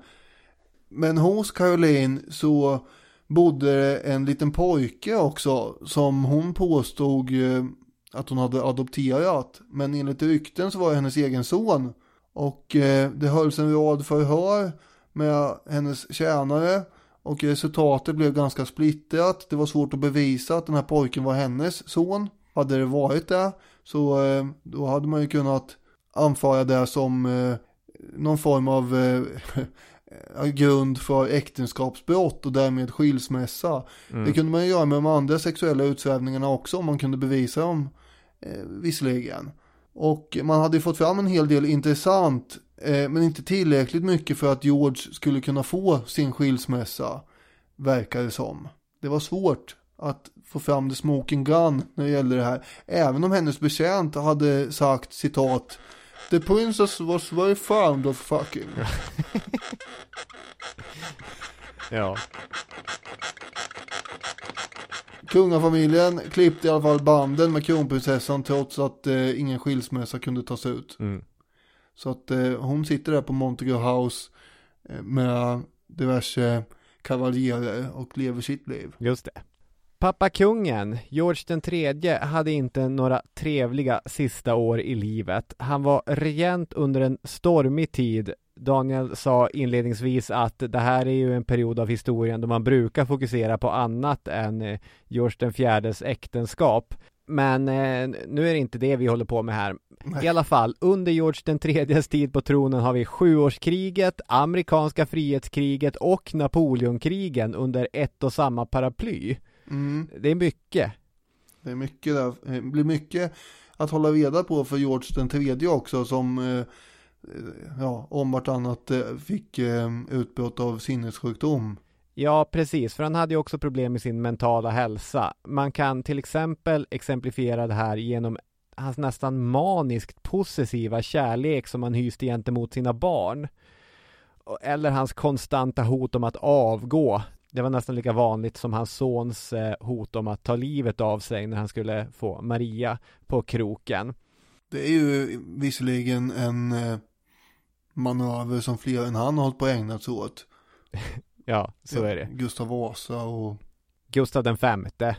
Men hos Caroline så bodde en liten pojke också som hon påstod att hon hade adopterat. Men enligt rykten så var det hennes egen son. Och eh, det hölls en rad förhör med hennes tjänare. Och resultatet blev ganska splittrat. Det var svårt att bevisa att den här pojken var hennes son. Hade det varit det så eh, då hade man ju kunnat anföra det som eh, någon form av... Eh, grund för äktenskapsbrott och därmed skilsmässa. Mm. Det kunde man ju göra med de andra sexuella utsvävningarna också om man kunde bevisa dem eh, visserligen. Och man hade fått fram en hel del intressant eh, men inte tillräckligt mycket för att George skulle kunna få sin skilsmässa, verkar det som. Det var svårt att få fram the smoking gun när det gällde det här. Även om hennes betjänt hade sagt, citat, "The princess was very fond of fucking." Ja. Kungafamiljen klippte i alla fall banden med kronprinsessan trots att eh, ingen skilsmässa kunde tas ut. Mm. Så att eh, hon sitter där på Montague House eh, med diverse kavaljerer och lever sitt liv. Just det. Pappa kungen, George den tredje, hade inte några trevliga sista år i livet. Han var regent under en stormig tid. Daniel sa inledningsvis att det här är ju en period av historien då man brukar fokusera på annat än George den fjärdes äktenskap. Men eh, nu är det inte det vi håller på med här. Nej. I alla fall, under George den tredjes tid på tronen har vi sjuårskriget, amerikanska frihetskriget och Napoleonkrigen under ett och samma paraply. Mm. Det är mycket. Det är mycket där. Det blir mycket att hålla reda på för George den tredje också, som eh, ja, om vartannat eh, fick eh, utbrott av sinnessjukdom. Ja, precis. För han hade ju också problem med sin mentala hälsa. Man kan till exempel exemplifiera det här genom hans nästan maniskt possessiva kärlek som han hyste gentemot sina barn. Eller hans konstanta hot om att avgå. Det var nästan lika vanligt som hans sons hot om att ta livet av sig när han skulle få Maria på kroken. Det är ju visserligen en manöver som fler än han har hållit på att ägna sig åt. Ja, så ja, är det. Gustav Vasa och... Gustav den femte.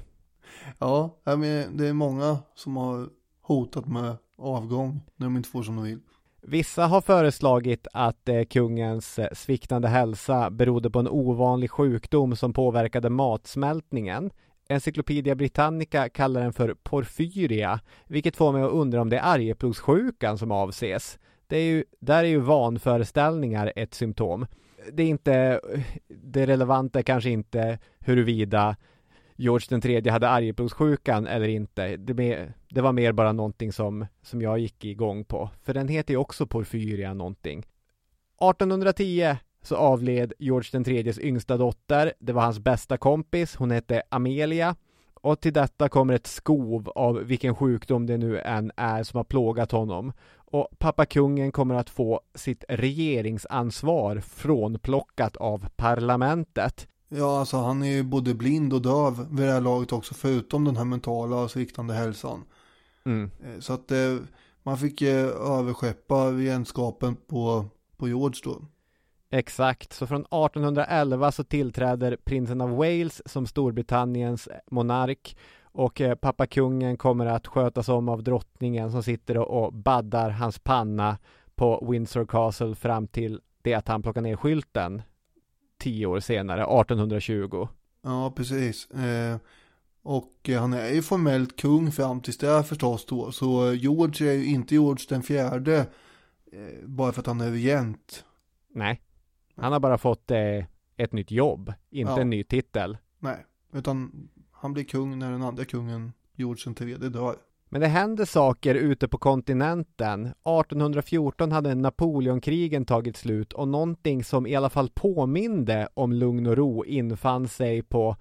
Ja, men det är många som har hotat med avgång när de inte får som de vill. Vissa har föreslagit att eh, kungens eh, sviktande hälsa berodde på en ovanlig sjukdom som påverkade matsmältningen. Encyclopedia Britannica kallar den för porfyria, vilket får mig att undra om det är Arjeplogsjukan som avses. Det är ju, där är ju vanföreställningar ett symptom. Det är inte, det relevanta är kanske inte huruvida George den tredje hade Arjeplogsjukan eller inte. Det, med, det var mer bara någonting som, som jag gick igång på. För den heter ju också porfyria någonting. artonhundratio så avled George den tredjes yngsta dotter. Det var hans bästa kompis. Hon hette Amelia. Och till detta kommer ett skov av vilken sjukdom det nu än är som har plågat honom. Och pappa kungen kommer att få sitt regeringsansvar frånplockat av parlamentet. Ja, alltså han är ju både blind och döv vid det här laget också, förutom den här mentala och sviktande hälsan. Mm. Så att eh, man fick eh, överskeppa vänskapen på, på George då. Exakt, så från artonhundraelva så tillträder prinsen av Wales som Storbritanniens monark. Och eh, pappa kungen kommer att skötas om av drottningen som sitter och, och baddar hans panna på Windsor Castle fram till det att han plockar ner skylten tio år senare, artonhundratjugo. Ja, precis. Eh, och eh, han är ju formellt kung fram tills det förstås då. Så George är ju inte George den fjärde eh, bara för att han är regent. Nej, han har bara fått eh, ett nytt jobb, inte ja. en ny titel. Nej, utan han blir kung när den andra kungen, George den tredje, dör. Men det händer saker ute på kontinenten. artonhundrafjorton hade Napoleonkrigen tagit slut och någonting som i alla fall påminde om lugn och ro infann sig på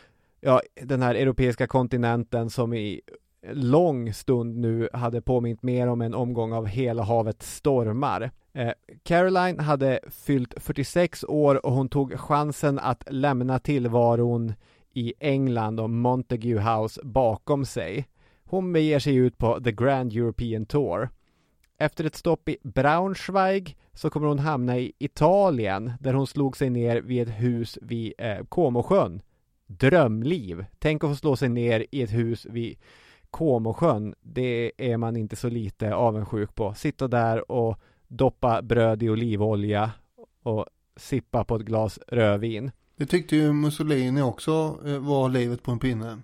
ja, den här europeiska kontinenten som i lång stund nu hade påmint mer om en omgång av hela havets stormar. Eh, Caroline hade fyllt fyrtiosex år och hon tog chansen att lämna tillvaron i England och Montague House bakom sig. Hon beger sig ut på The Grand European Tour. Efter ett stopp i Braunschweig så kommer hon hamna i Italien där hon slog sig ner vid ett hus vid eh, Comosjön. Drömliv. Tänk att få slå sig ner i ett hus vid Comosjön. Det är man inte så lite avundsjuk på. Sitta där och doppa bröd i olivolja och sippa på ett glas rödvin. Det tyckte ju Mussolini också var livet på en pinne.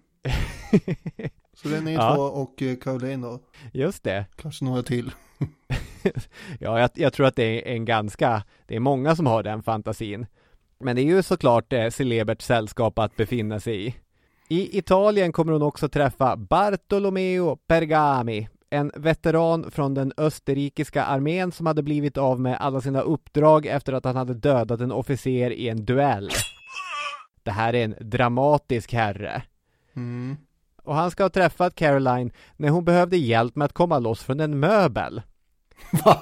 Så den är ja. två och Caroline då. Just det. Kanske några till. Ja, jag, jag tror att det är en ganska, det är många som har den fantasin. Men det är ju såklart eh, celebert sällskap att befinna sig i. I Italien kommer hon också träffa Bartolomeo Pergami, en veteran från den österrikiska armén som hade blivit av med alla sina uppdrag efter att han hade dödat en officer i en duell. Det här är en dramatisk herre. Mm. Och han ska ha träffat Caroline när hon behövde hjälp med att komma loss från en möbel. Va?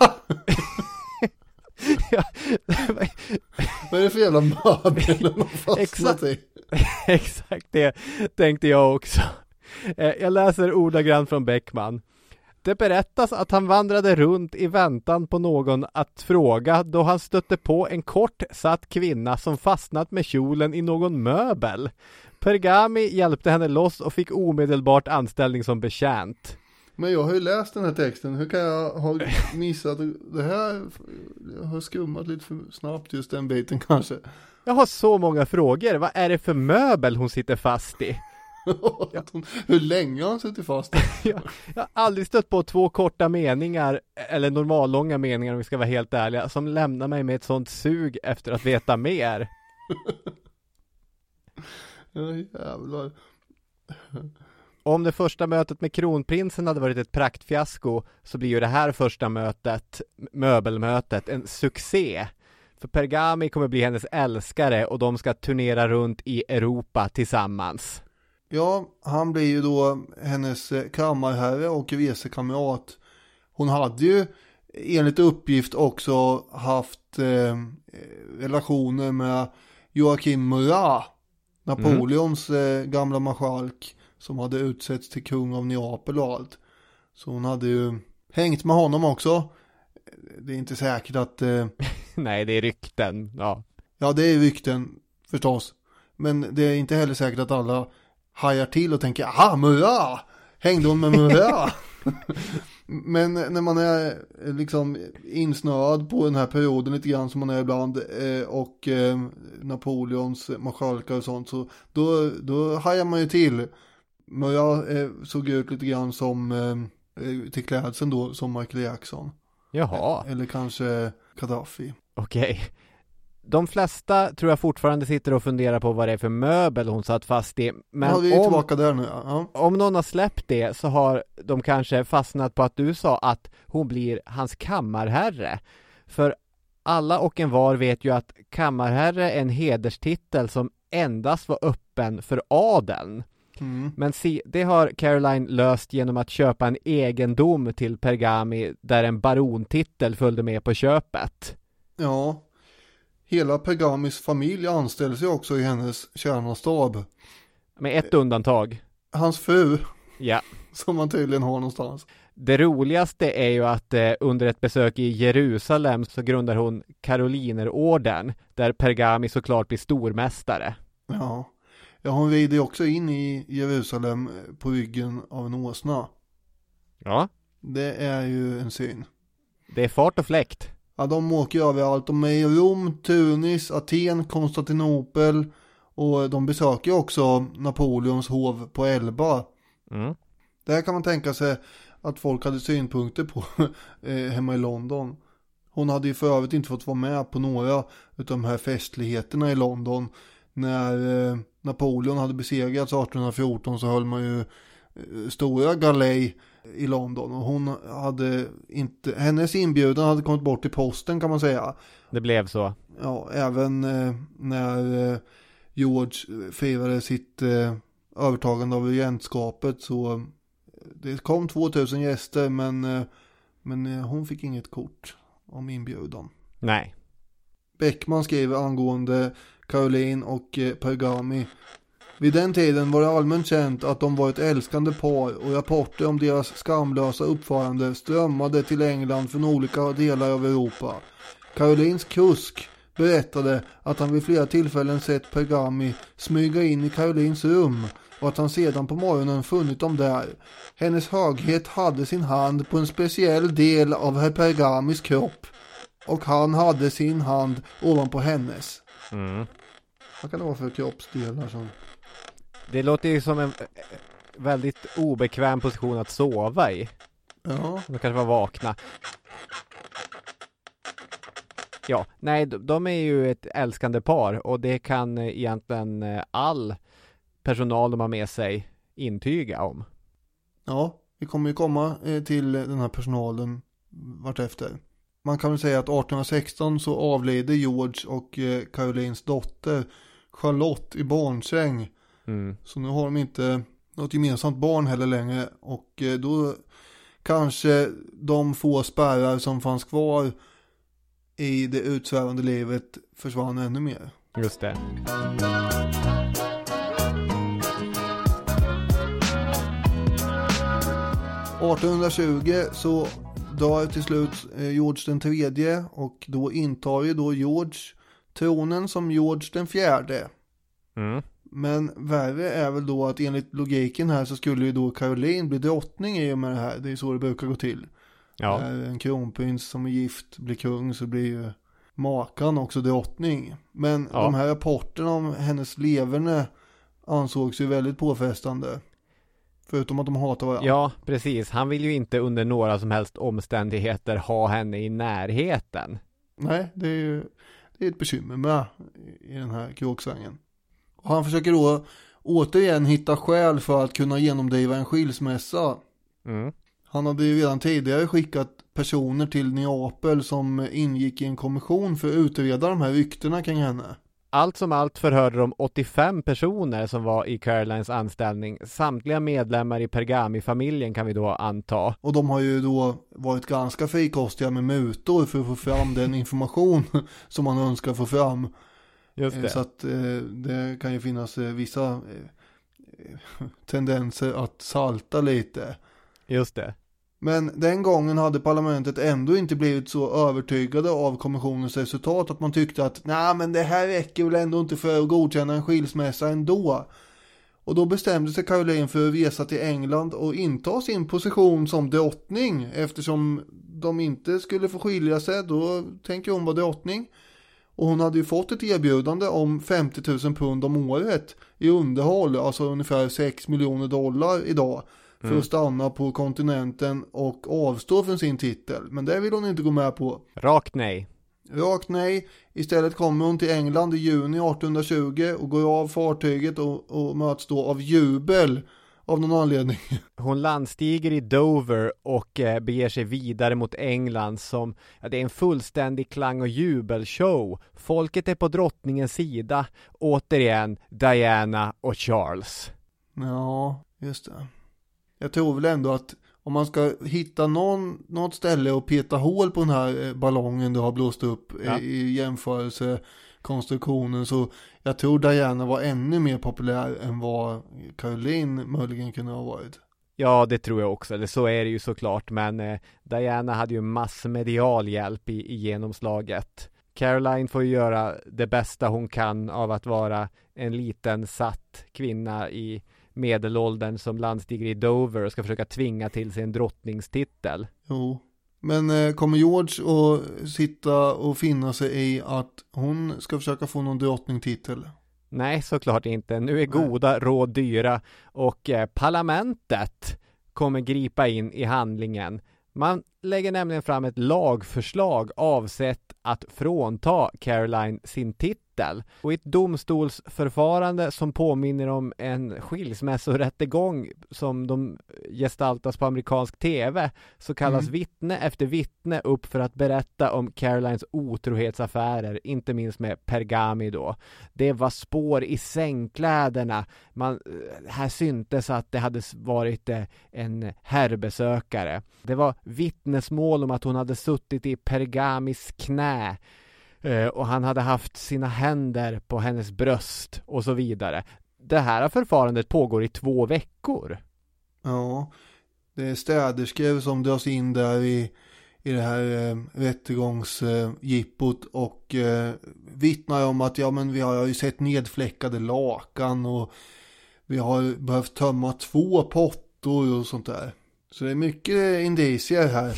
Ja. Vad är det för jävla möbel man fastnat i? Exakt det tänkte jag också. Jag läser ordagrant från Beckman. Det berättas att han vandrade runt i väntan på någon att fråga då han stötte på en kort satt kvinna som fastnat med kjolen i någon möbel. Pergami hjälpte henne loss och fick omedelbart anställning som betjänt. Men jag har ju läst den här texten. Hur kan jag ha missat det här? Jag har skummat lite för snabbt just den biten kanske. Jag har så många frågor. Vad är det för möbel hon sitter fast i? Ja. Hur länge har han suttit fast? jag, jag har aldrig stött på två korta meningar, eller normallånga meningar om vi ska vara helt ärliga, som lämnar mig med ett sånt sug efter att veta mer. Ja, jävlar. Om det första mötet med kronprinsen hade varit ett praktfiasko, så blir ju det här första mötet, möbelmötet, en succé. För Pergami kommer bli hennes älskare och de ska turnera runt i Europa tillsammans. Ja, han blir ju då hennes kammarherre och resekamrat. Hon hade ju enligt uppgift också haft eh, relationer med Joakim Murat, Napoleons mm. eh, gamla marskalk, som hade utsetts till kung av Neapel och allt. Så hon hade ju hängt med honom också. Det är inte säkert att... Eh... Nej, det är rykten, ja. Ja, det är rykten förstås. Men det är inte heller säkert att alla hajar till och tänker, aha, Murat! Hängde hon med Murat? Men när man är liksom insnöad på den här perioden lite grann som man är ibland eh, och eh, Napoleons marskalkar och sånt, så då, då hajar man ju till. Murat eh, såg ut lite grann som eh, till klädseln då som Michael Jackson. Jaha. Eller kanske Gaddafi. Okej. Okay. De flesta tror jag fortfarande sitter och funderar på vad det är för möbel hon satt fast i. Men ja, vi är om, tillbaka där nu. Ja. Om någon har släppt det så har de kanske fastnat på att du sa att hon blir hans kammarherre. För alla och en var vet ju att kammarherre är en hederstitel som endast var öppen för adeln. Mm. Men se, det har Caroline löst genom att köpa en egendom till Pergami där en barontitel följde med på köpet. Ja, hela Pergamis familj anställer sig också i hennes tjänarstab. Med ett undantag. Hans fru. Ja. Som man tydligen har någonstans. Det roligaste är ju att eh, under ett besök i Jerusalem så grundar hon Karolinerorden, där Pergami såklart blir stormästare. Ja. Ja, hon rider också in i Jerusalem på ryggen av en åsna. Ja. Det är ju en syn. Det är fart och fläkt. Ja, de åker överallt. De är i Rom, Tunis, Aten, Konstantinopel. Och de besöker också Napoleons hov på Elba. Mm. Där kan man tänka sig att folk hade synpunkter på hemma i London. Hon hade ju för övrigt inte fått vara med på några av de här festligheterna i London. När eh, Napoleon hade besegrats arton fjorton så höll man ju eh, stora galej i London. Och hon hade inte, hennes inbjudan hade kommit bort i posten kan man säga. Det blev så. Ja, även eh, när eh, George firade sitt eh, övertagande av regentskapet så eh, det kom tvåtusen gäster men, eh, men eh, hon fick inget kort om inbjudan. Nej. Beckman skriver angående Caroline och eh, Pergami. Vid den tiden var det allmänt känt att de var ett älskande par och rapporter om deras skamlösa uppförande strömmade till England från olika delar av Europa. Carolines kusk berättade att han vid flera tillfällen sett Pergami smyga in i Carolines rum och att han sedan på morgonen funnit dem där. Hennes höghet hade sin hand på en speciell del av herr Pergamis kropp och han hade sin hand ovanpå hennes. Mm. Vad kan det vara för kroppsdelar som... Det låter ju som en väldigt obekväm position att sova i. Ja. De kanske var vakna. Ja, nej, de är ju ett älskande par och det kan egentligen all personal de har med sig intyga om. Ja, vi kommer ju komma till den här personalen vartefter. Man kan väl säga att arton sexton så avlider George och Carolines dotter Charlotte i barnsäng. Mm. Så nu har de inte något gemensamt barn heller längre och då kanske de få spärrar som fanns kvar i det utsvävande livet försvann ännu mer. Just det. artonhundratjugo så dör till slut George den tredje och då intar ju då George tronen som George den fjärde. Mm. Men värre är väl då att enligt logiken här så skulle ju då Caroline bli drottning i och med det här. Det är så det brukar gå till. Ja. När en kronprins som är gift blir kung så blir ju makan också drottning. Men Ja. de här rapporterna om hennes leverne ansågs ju väldigt påfrestande. Förutom att de hatar varandra. Ja, precis. Han vill ju inte under några som helst omständigheter ha henne i närheten. Nej, det är ju det är ett bekymmer med i den här kråksvängen. Och han försöker då återigen hitta skäl för att kunna genomdriva en skilsmässa. Mm. Han hade ju redan tidigare skickat personer till Neapel som ingick i en kommission för att utreda de här ryktena kring henne. Allt som allt förhörde de åttiofem personer som var i Carolines anställning. Samtliga medlemmar i Pergami-familjen kan vi då anta. Och de har ju då varit ganska frikostiga med mutor för att få fram den information som man önskar få fram. Just det. Så att eh, det kan ju finnas eh, vissa eh, tendenser att salta lite. Just det. Men den gången hade parlamentet ändå inte blivit så övertygade av kommissionens resultat att man tyckte att nej men det här räcker väl ändå inte för att godkänna en skilsmässa ändå. Och då bestämde sig Caroline för att resa till England och inta sin position som drottning eftersom de inte skulle få skilja sig, då tänker hon vara drottning. Och hon hade ju fått ett erbjudande om femtio tusen pund om året i underhåll, alltså ungefär sex miljoner dollar idag. För Mm. att stanna på kontinenten och avstå från sin titel. Men det vill hon inte gå med på. Rakt nej. Rakt nej. Istället kommer hon till England i juni artonhundratjugo och går av fartyget och, och möts då av jubel av någon anledning. Hon landstiger i Dover och eh, beger sig vidare mot England som, ja, det är en fullständig klang- och jubelshow. Folket är på drottningens sida. Återigen Diana och Charles. Ja, just det. Jag tror väl ändå att om man ska hitta någon, något ställe och peta hål på den här ballongen du har blåst upp Ja. i, i jämförelsekonstruktionen, så jag tror Diana var ännu mer populär än vad Caroline möjligen kunde ha varit. Ja, det tror jag också. Eller så är det ju såklart. Men eh, Diana hade ju massmedial hjälp i, i genomslaget. Caroline får ju göra det bästa hon kan av att vara en liten satt kvinna i medelåldern som landstiger i Dover och ska försöka tvinga till sig en drottningstitel. Jo, men eh, kommer George att sitta och finna sig i att hon ska försöka få någon drottningstitel? Nej, såklart inte. Nu är goda råd dyra och eh, parlamentet kommer gripa in i handlingen. Man lägger nämligen fram ett lagförslag avsett att frånta Caroline sin titel. Och i ett domstolsförfarande som påminner om en skilsmässorättegång som de gestaltas på amerikansk tv så kallas Mm. vittne efter vittne upp för att berätta om Carolines otrohetsaffärer, inte minst med Pergami då. Det var spår i sängkläderna. Man, här syntes att det hade varit eh, en herrbesökare. Det var vittnesmål om att hon hade suttit i Pergamis knä eh, och han hade haft sina händer på hennes bröst och så vidare. Det här förfarandet pågår i två veckor. Ja, det är städerskor som dras in där i, i det här eh, rättegångsgippot eh, och eh, vittnar om att ja, men vi har ju sett nedfläckade lakan och vi har behövt tömma två pottor och sånt där. Så det är mycket indicier här.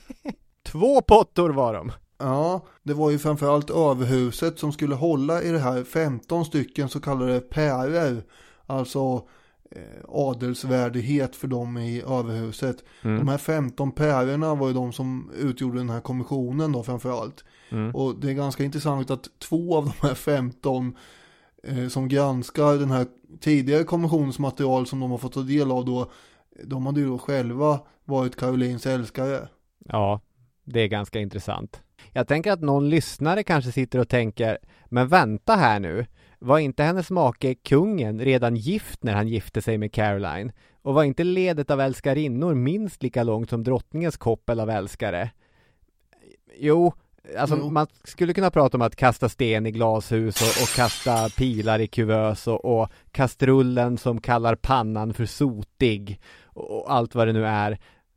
Två pottor var de. Ja, det var ju framförallt överhuset som skulle hålla i det här femton stycken så kallade pärer. Alltså eh, adelsvärdighet för dem i överhuset. Mm. De här femton pärerna var ju de som utgjorde den här kommissionen då framförallt. Mm. Och det är ganska intressant att två av de här femton eh, som granskar den här tidigare kommissionsmaterial som de har fått ta del av då, de hade ju då själva varit Carolines älskare. Ja, det är ganska intressant. Jag tänker att någon lyssnare kanske sitter och tänker, men vänta här nu. Var inte hennes make kungen redan gift när han gifte sig med Caroline? Och var inte ledet av älskarinnor minst lika långt som drottningens koppel av älskare? Jo, alltså Jo. man skulle kunna prata om att kasta sten i glashus och, och kasta pilar i kuvös och, och kastrullen som kallar pannan för sotig och, och allt vad det nu är.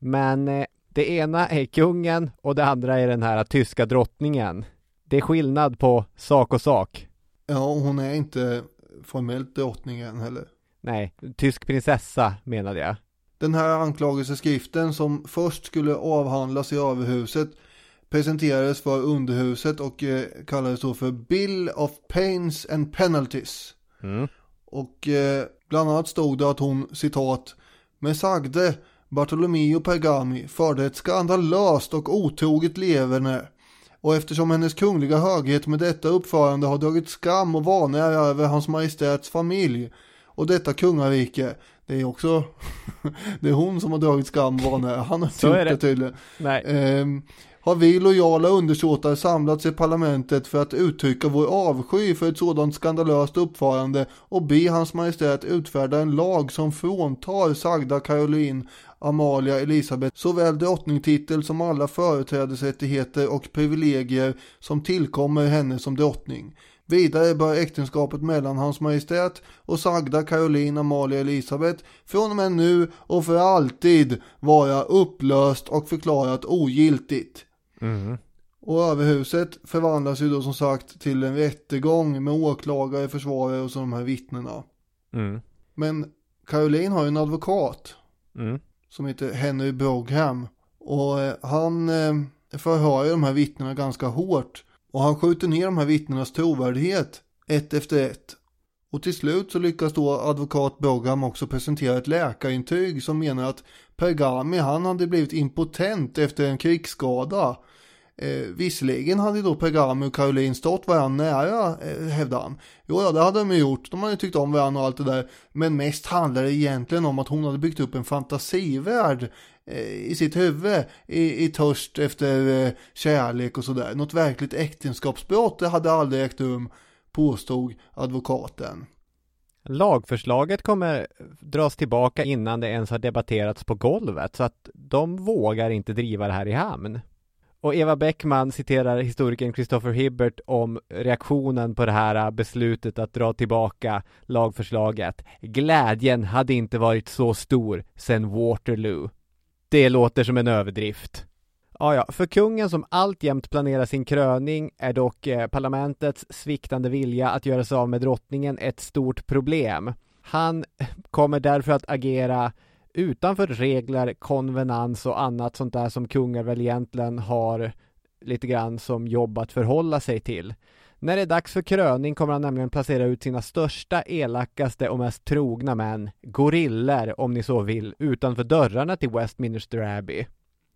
Men eh, det ena är kungen och det andra är den här tyska drottningen. Det är skillnad på sak och sak. Ja, hon är inte formellt drottningen heller. Nej, tysk prinsessa menade jag. Den här anklagelseskriften som först skulle avhandlas i överhuset presenterades för underhuset och eh, kallades då för Bill of Pains and Penalties. Mm. Och eh, bland annat stod det att hon, citat, med sagde Bartolomeo Pergami förde ett skandalöst och otroget leverne. Och eftersom hennes kungliga höghet med detta uppförande har dragit skam och vanära över hans majestäts familj och detta kungarike, det är också det är hon som har dragit skam och vanära, han har inte gjort det tydligen. Nej. Ehm, har vi lojala undersåtar samlats i parlamentet för att uttrycka vår avsky för ett sådant skandalöst uppförande och be hans majestät utfärda en lag som fråntar sagda Caroline Amalia Elisabeth såväl drottningtitel som alla företrädesrättigheter och privilegier som tillkommer henne som drottning. Vidare bör äktenskapet mellan hans majestät och sagda Caroline Amalia Elisabeth från och med nu och för alltid vara upplöst och förklarat ogiltigt. Mm. Och överhuset förvandlas ju då som sagt till en rättegång med åklagare, försvarare och så de här vittnena. Mm. Men Caroline har ju en advokat mm. som heter Henry Brogham och eh, han eh, förhör ju de här vittnena ganska hårt och han skjuter ner de här vittnenas trovärdighet ett efter ett. Och till slut så lyckas då advokat Brogham också presentera ett läkarintyg som menar att Pergami, han hade blivit impotent efter en krigsskada. Eh, visserligen hade då Pergami och Caroline stått varandra nära, eh, hävdade han. Jo, ja, det hade de gjort. De hade tyckt om varandra och allt det där. Men mest handlar det egentligen om att hon hade byggt upp en fantasivärld eh, i sitt huvud. I, i törst efter eh, kärlek och sådär. Något verkligt äktenskapsbrott, det hade aldrig ägt rum, påstod advokaten. Lagförslaget kommer dras tillbaka innan det ens har debatterats på golvet, så att de vågar inte driva det här i hamn. Och Eva Beckman citerar historikern Christopher Hibbert om reaktionen på det här beslutet att dra tillbaka lagförslaget. Glädjen hade inte varit så stor sedan Waterloo. Det låter som en överdrift. Ja, ja, för kungen som alltjämt planerar sin kröning är dock eh, parlamentets sviktande vilja att göra sig av med drottningen ett stort problem. Han kommer därför att agera utanför regler, konvenans och annat sånt där som kungar väl egentligen har lite grann som jobb att förhålla sig till. När det är dags för kröning kommer han nämligen placera ut sina största, elakaste och mest trogna män, gorillor om ni så vill, utanför dörrarna till Westminster Abbey.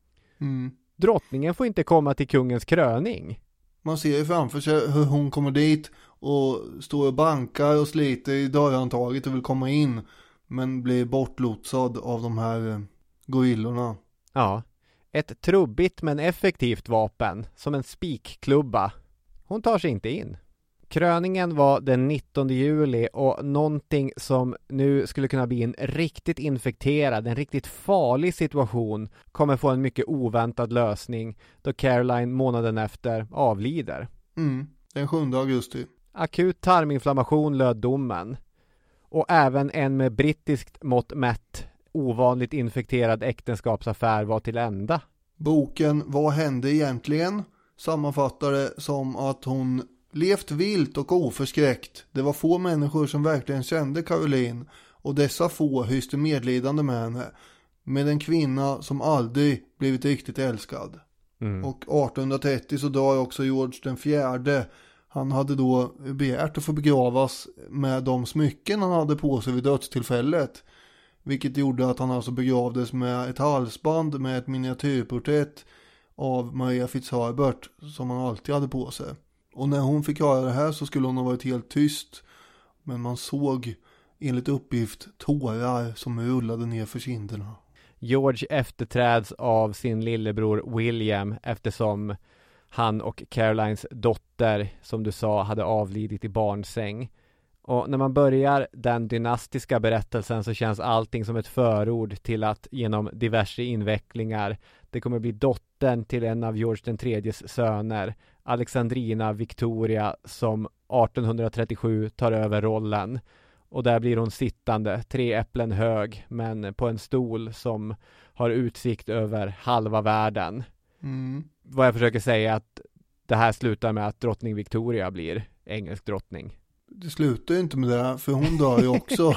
Mm. Drottningen får inte komma till kungens kröning. Man ser ju framför sig hur hon kommer dit och står och bankar och sliter i dörrhandtaget och vill komma in, men blir bortlotsad av de här eh, gorillorna. Ja, ett trubbigt men effektivt vapen, som en spikklubba. Hon tar sig inte in. Kröningen var den nittonde juli och någonting som nu skulle kunna bli en riktigt infekterad, en riktigt farlig situation kommer få en mycket oväntad lösning då Caroline månaden efter avlider. Mm, den sjunde augusti. Akut tarminflammation löd domen. Och även en med brittiskt mått mätt ovanligt infekterad äktenskapsaffär var till ända. Boken Vad hände egentligen sammanfattar det som att hon levt vilt och oförskräckt. Det var få människor som verkligen kände Caroline och dessa få hyste medlidande med henne. Med en kvinna som aldrig blivit riktigt älskad. Mm. Och arton trettio så drar också George den fjärde. Han hade då begärt att få begravas med de smycken han hade på sig vid dödstillfället. Vilket gjorde att han alltså begravdes med ett halsband med ett miniatyrporträtt av Maria Fitzherbert som han alltid hade på sig. Och när hon fick höra det här så skulle hon ha varit helt tyst. Men man såg enligt uppgift tårar som rullade ner för kinderna. George efterträds av sin lillebror William eftersom han och Carolines dotter, som du sa, hade avlidit i barnsäng. Och när man börjar den dynastiska berättelsen så känns allting som ett förord till att genom diverse invecklingar det kommer bli dottern till en av George den tredjes söner, Alexandrina Victoria, som arton trettiosju tar över rollen. Och där blir hon sittande, tre äpplen hög, men på en stol som har utsikt över halva världen. Mm. Vad jag försöker säga är att det här slutar med att drottning Victoria blir engelsk drottning. Det slutar ju inte med det, för hon dör ju också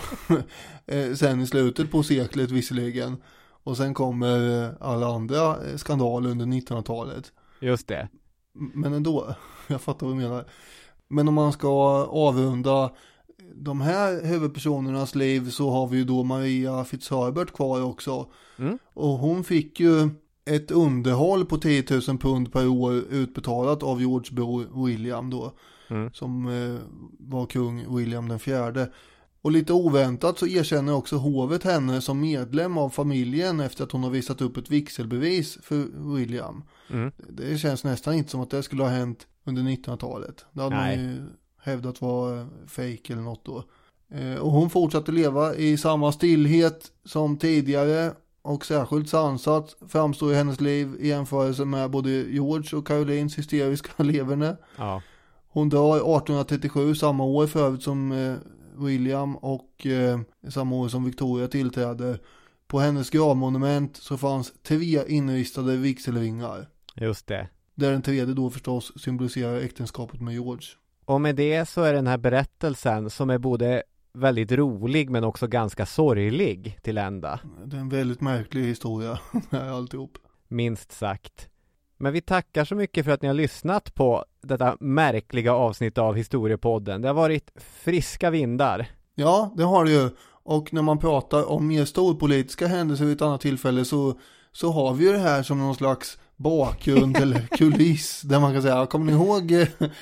sen i slutet på seklet visserligen. Och sen kommer alla andra skandaler under nittonhundratalet. Just det. Men ändå, jag fattar vad du menar. Men om man ska avrunda de här huvudpersonernas liv så har vi ju då Maria Fitzherbert kvar också. Mm. Och hon fick ju ett underhåll på tio tusen pund per år utbetalat av George bror William då. Mm. Som eh, var kung William den fjärde. Och lite oväntat så erkänner också hovet henne som medlem av familjen efter att hon har visat upp ett vigselbevis för William. Mm. Det känns nästan inte som att det skulle ha hänt under nittonhundratalet. Det hade Nej. man ju hävdat var fake eller något då. Eh, och hon fortsatte leva i samma stillhet som tidigare och särskilt sansat framstår i hennes liv i jämförelse med både George och Carolines hysteriska leverne. Ja. Hon dör arton trettiosju, samma år för övrigt som eh, William och eh, samma år som Victoria tillträdde. På hennes gravmonument så fanns tre inristade vigselringar. Just det. Där den tredje då förstås symboliserar äktenskapet med George. Och med det så är den här berättelsen som är både väldigt rolig men också ganska sorglig till ända. Det är en väldigt märklig historia alltihop. Minst sagt. Men vi tackar så mycket för att ni har lyssnat på detta märkliga avsnitt av Historiepodden. Det har varit friska vindar. Ja, det har det ju. Och när man pratar om mer storpolitiska händelser vid ett annat tillfälle så, så har vi ju det här som någon slags bakgrund eller kuliss där man kan säga, kommer ni ihåg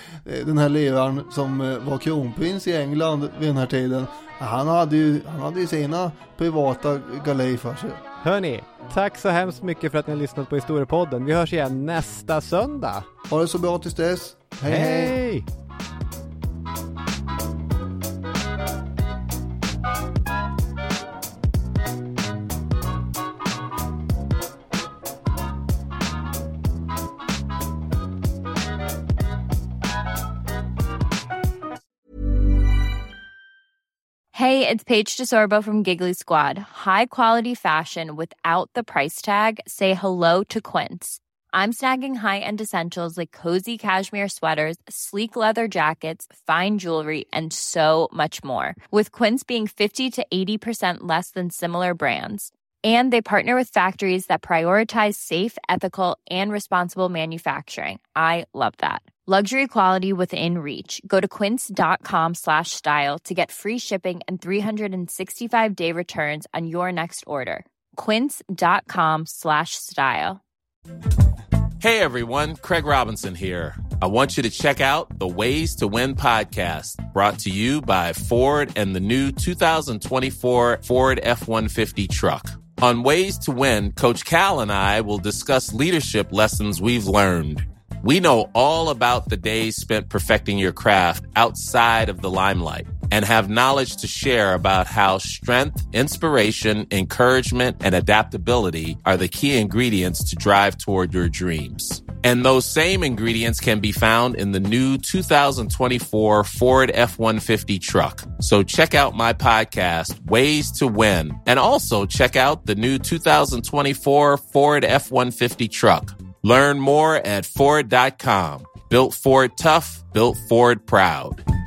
den här liraren som var kronprins i England vid den här tiden? Han hade ju, han hade ju sina privata galej för sig. Hörni, tack så hemskt mycket för att ni har lyssnat på Historiepodden. Vi hörs igen nästa söndag. Ha det så bra tills dess. Hej! Hej! Hey, it's Paige DeSorbo from Giggly Squad. High quality fashion without the price tag. Say hello to Quince. I'm snagging high-end essentials like cozy cashmere sweaters, sleek leather jackets, fine jewelry, and so much more. With Quince being fifty to eighty percent less than similar brands. And they partner with factories that prioritize safe, ethical, and responsible manufacturing. I love that. Luxury quality within reach. Go to quince.com slash style to get free shipping and three sixty-five day returns on your next order. Quince.com slash style. Hey everyone, Craig Robinson here. I want you to check out the Ways to Win podcast, brought to you by Ford and the new two thousand twenty-four Ford F one fifty truck. On Ways to Win, Coach Cal and I will discuss leadership lessons we've learned. We know all about the days spent perfecting your craft outside of the limelight and have knowledge to share about how strength, inspiration, encouragement, and adaptability are the key ingredients to drive toward your dreams. And those same ingredients can be found in the new two thousand twenty-four Ford F one fifty truck. So check out my podcast, Ways to Win, and also check out the new two thousand twenty-four Ford F one fifty truck. Learn more at Ford dot com. Built Ford tough, built Ford proud.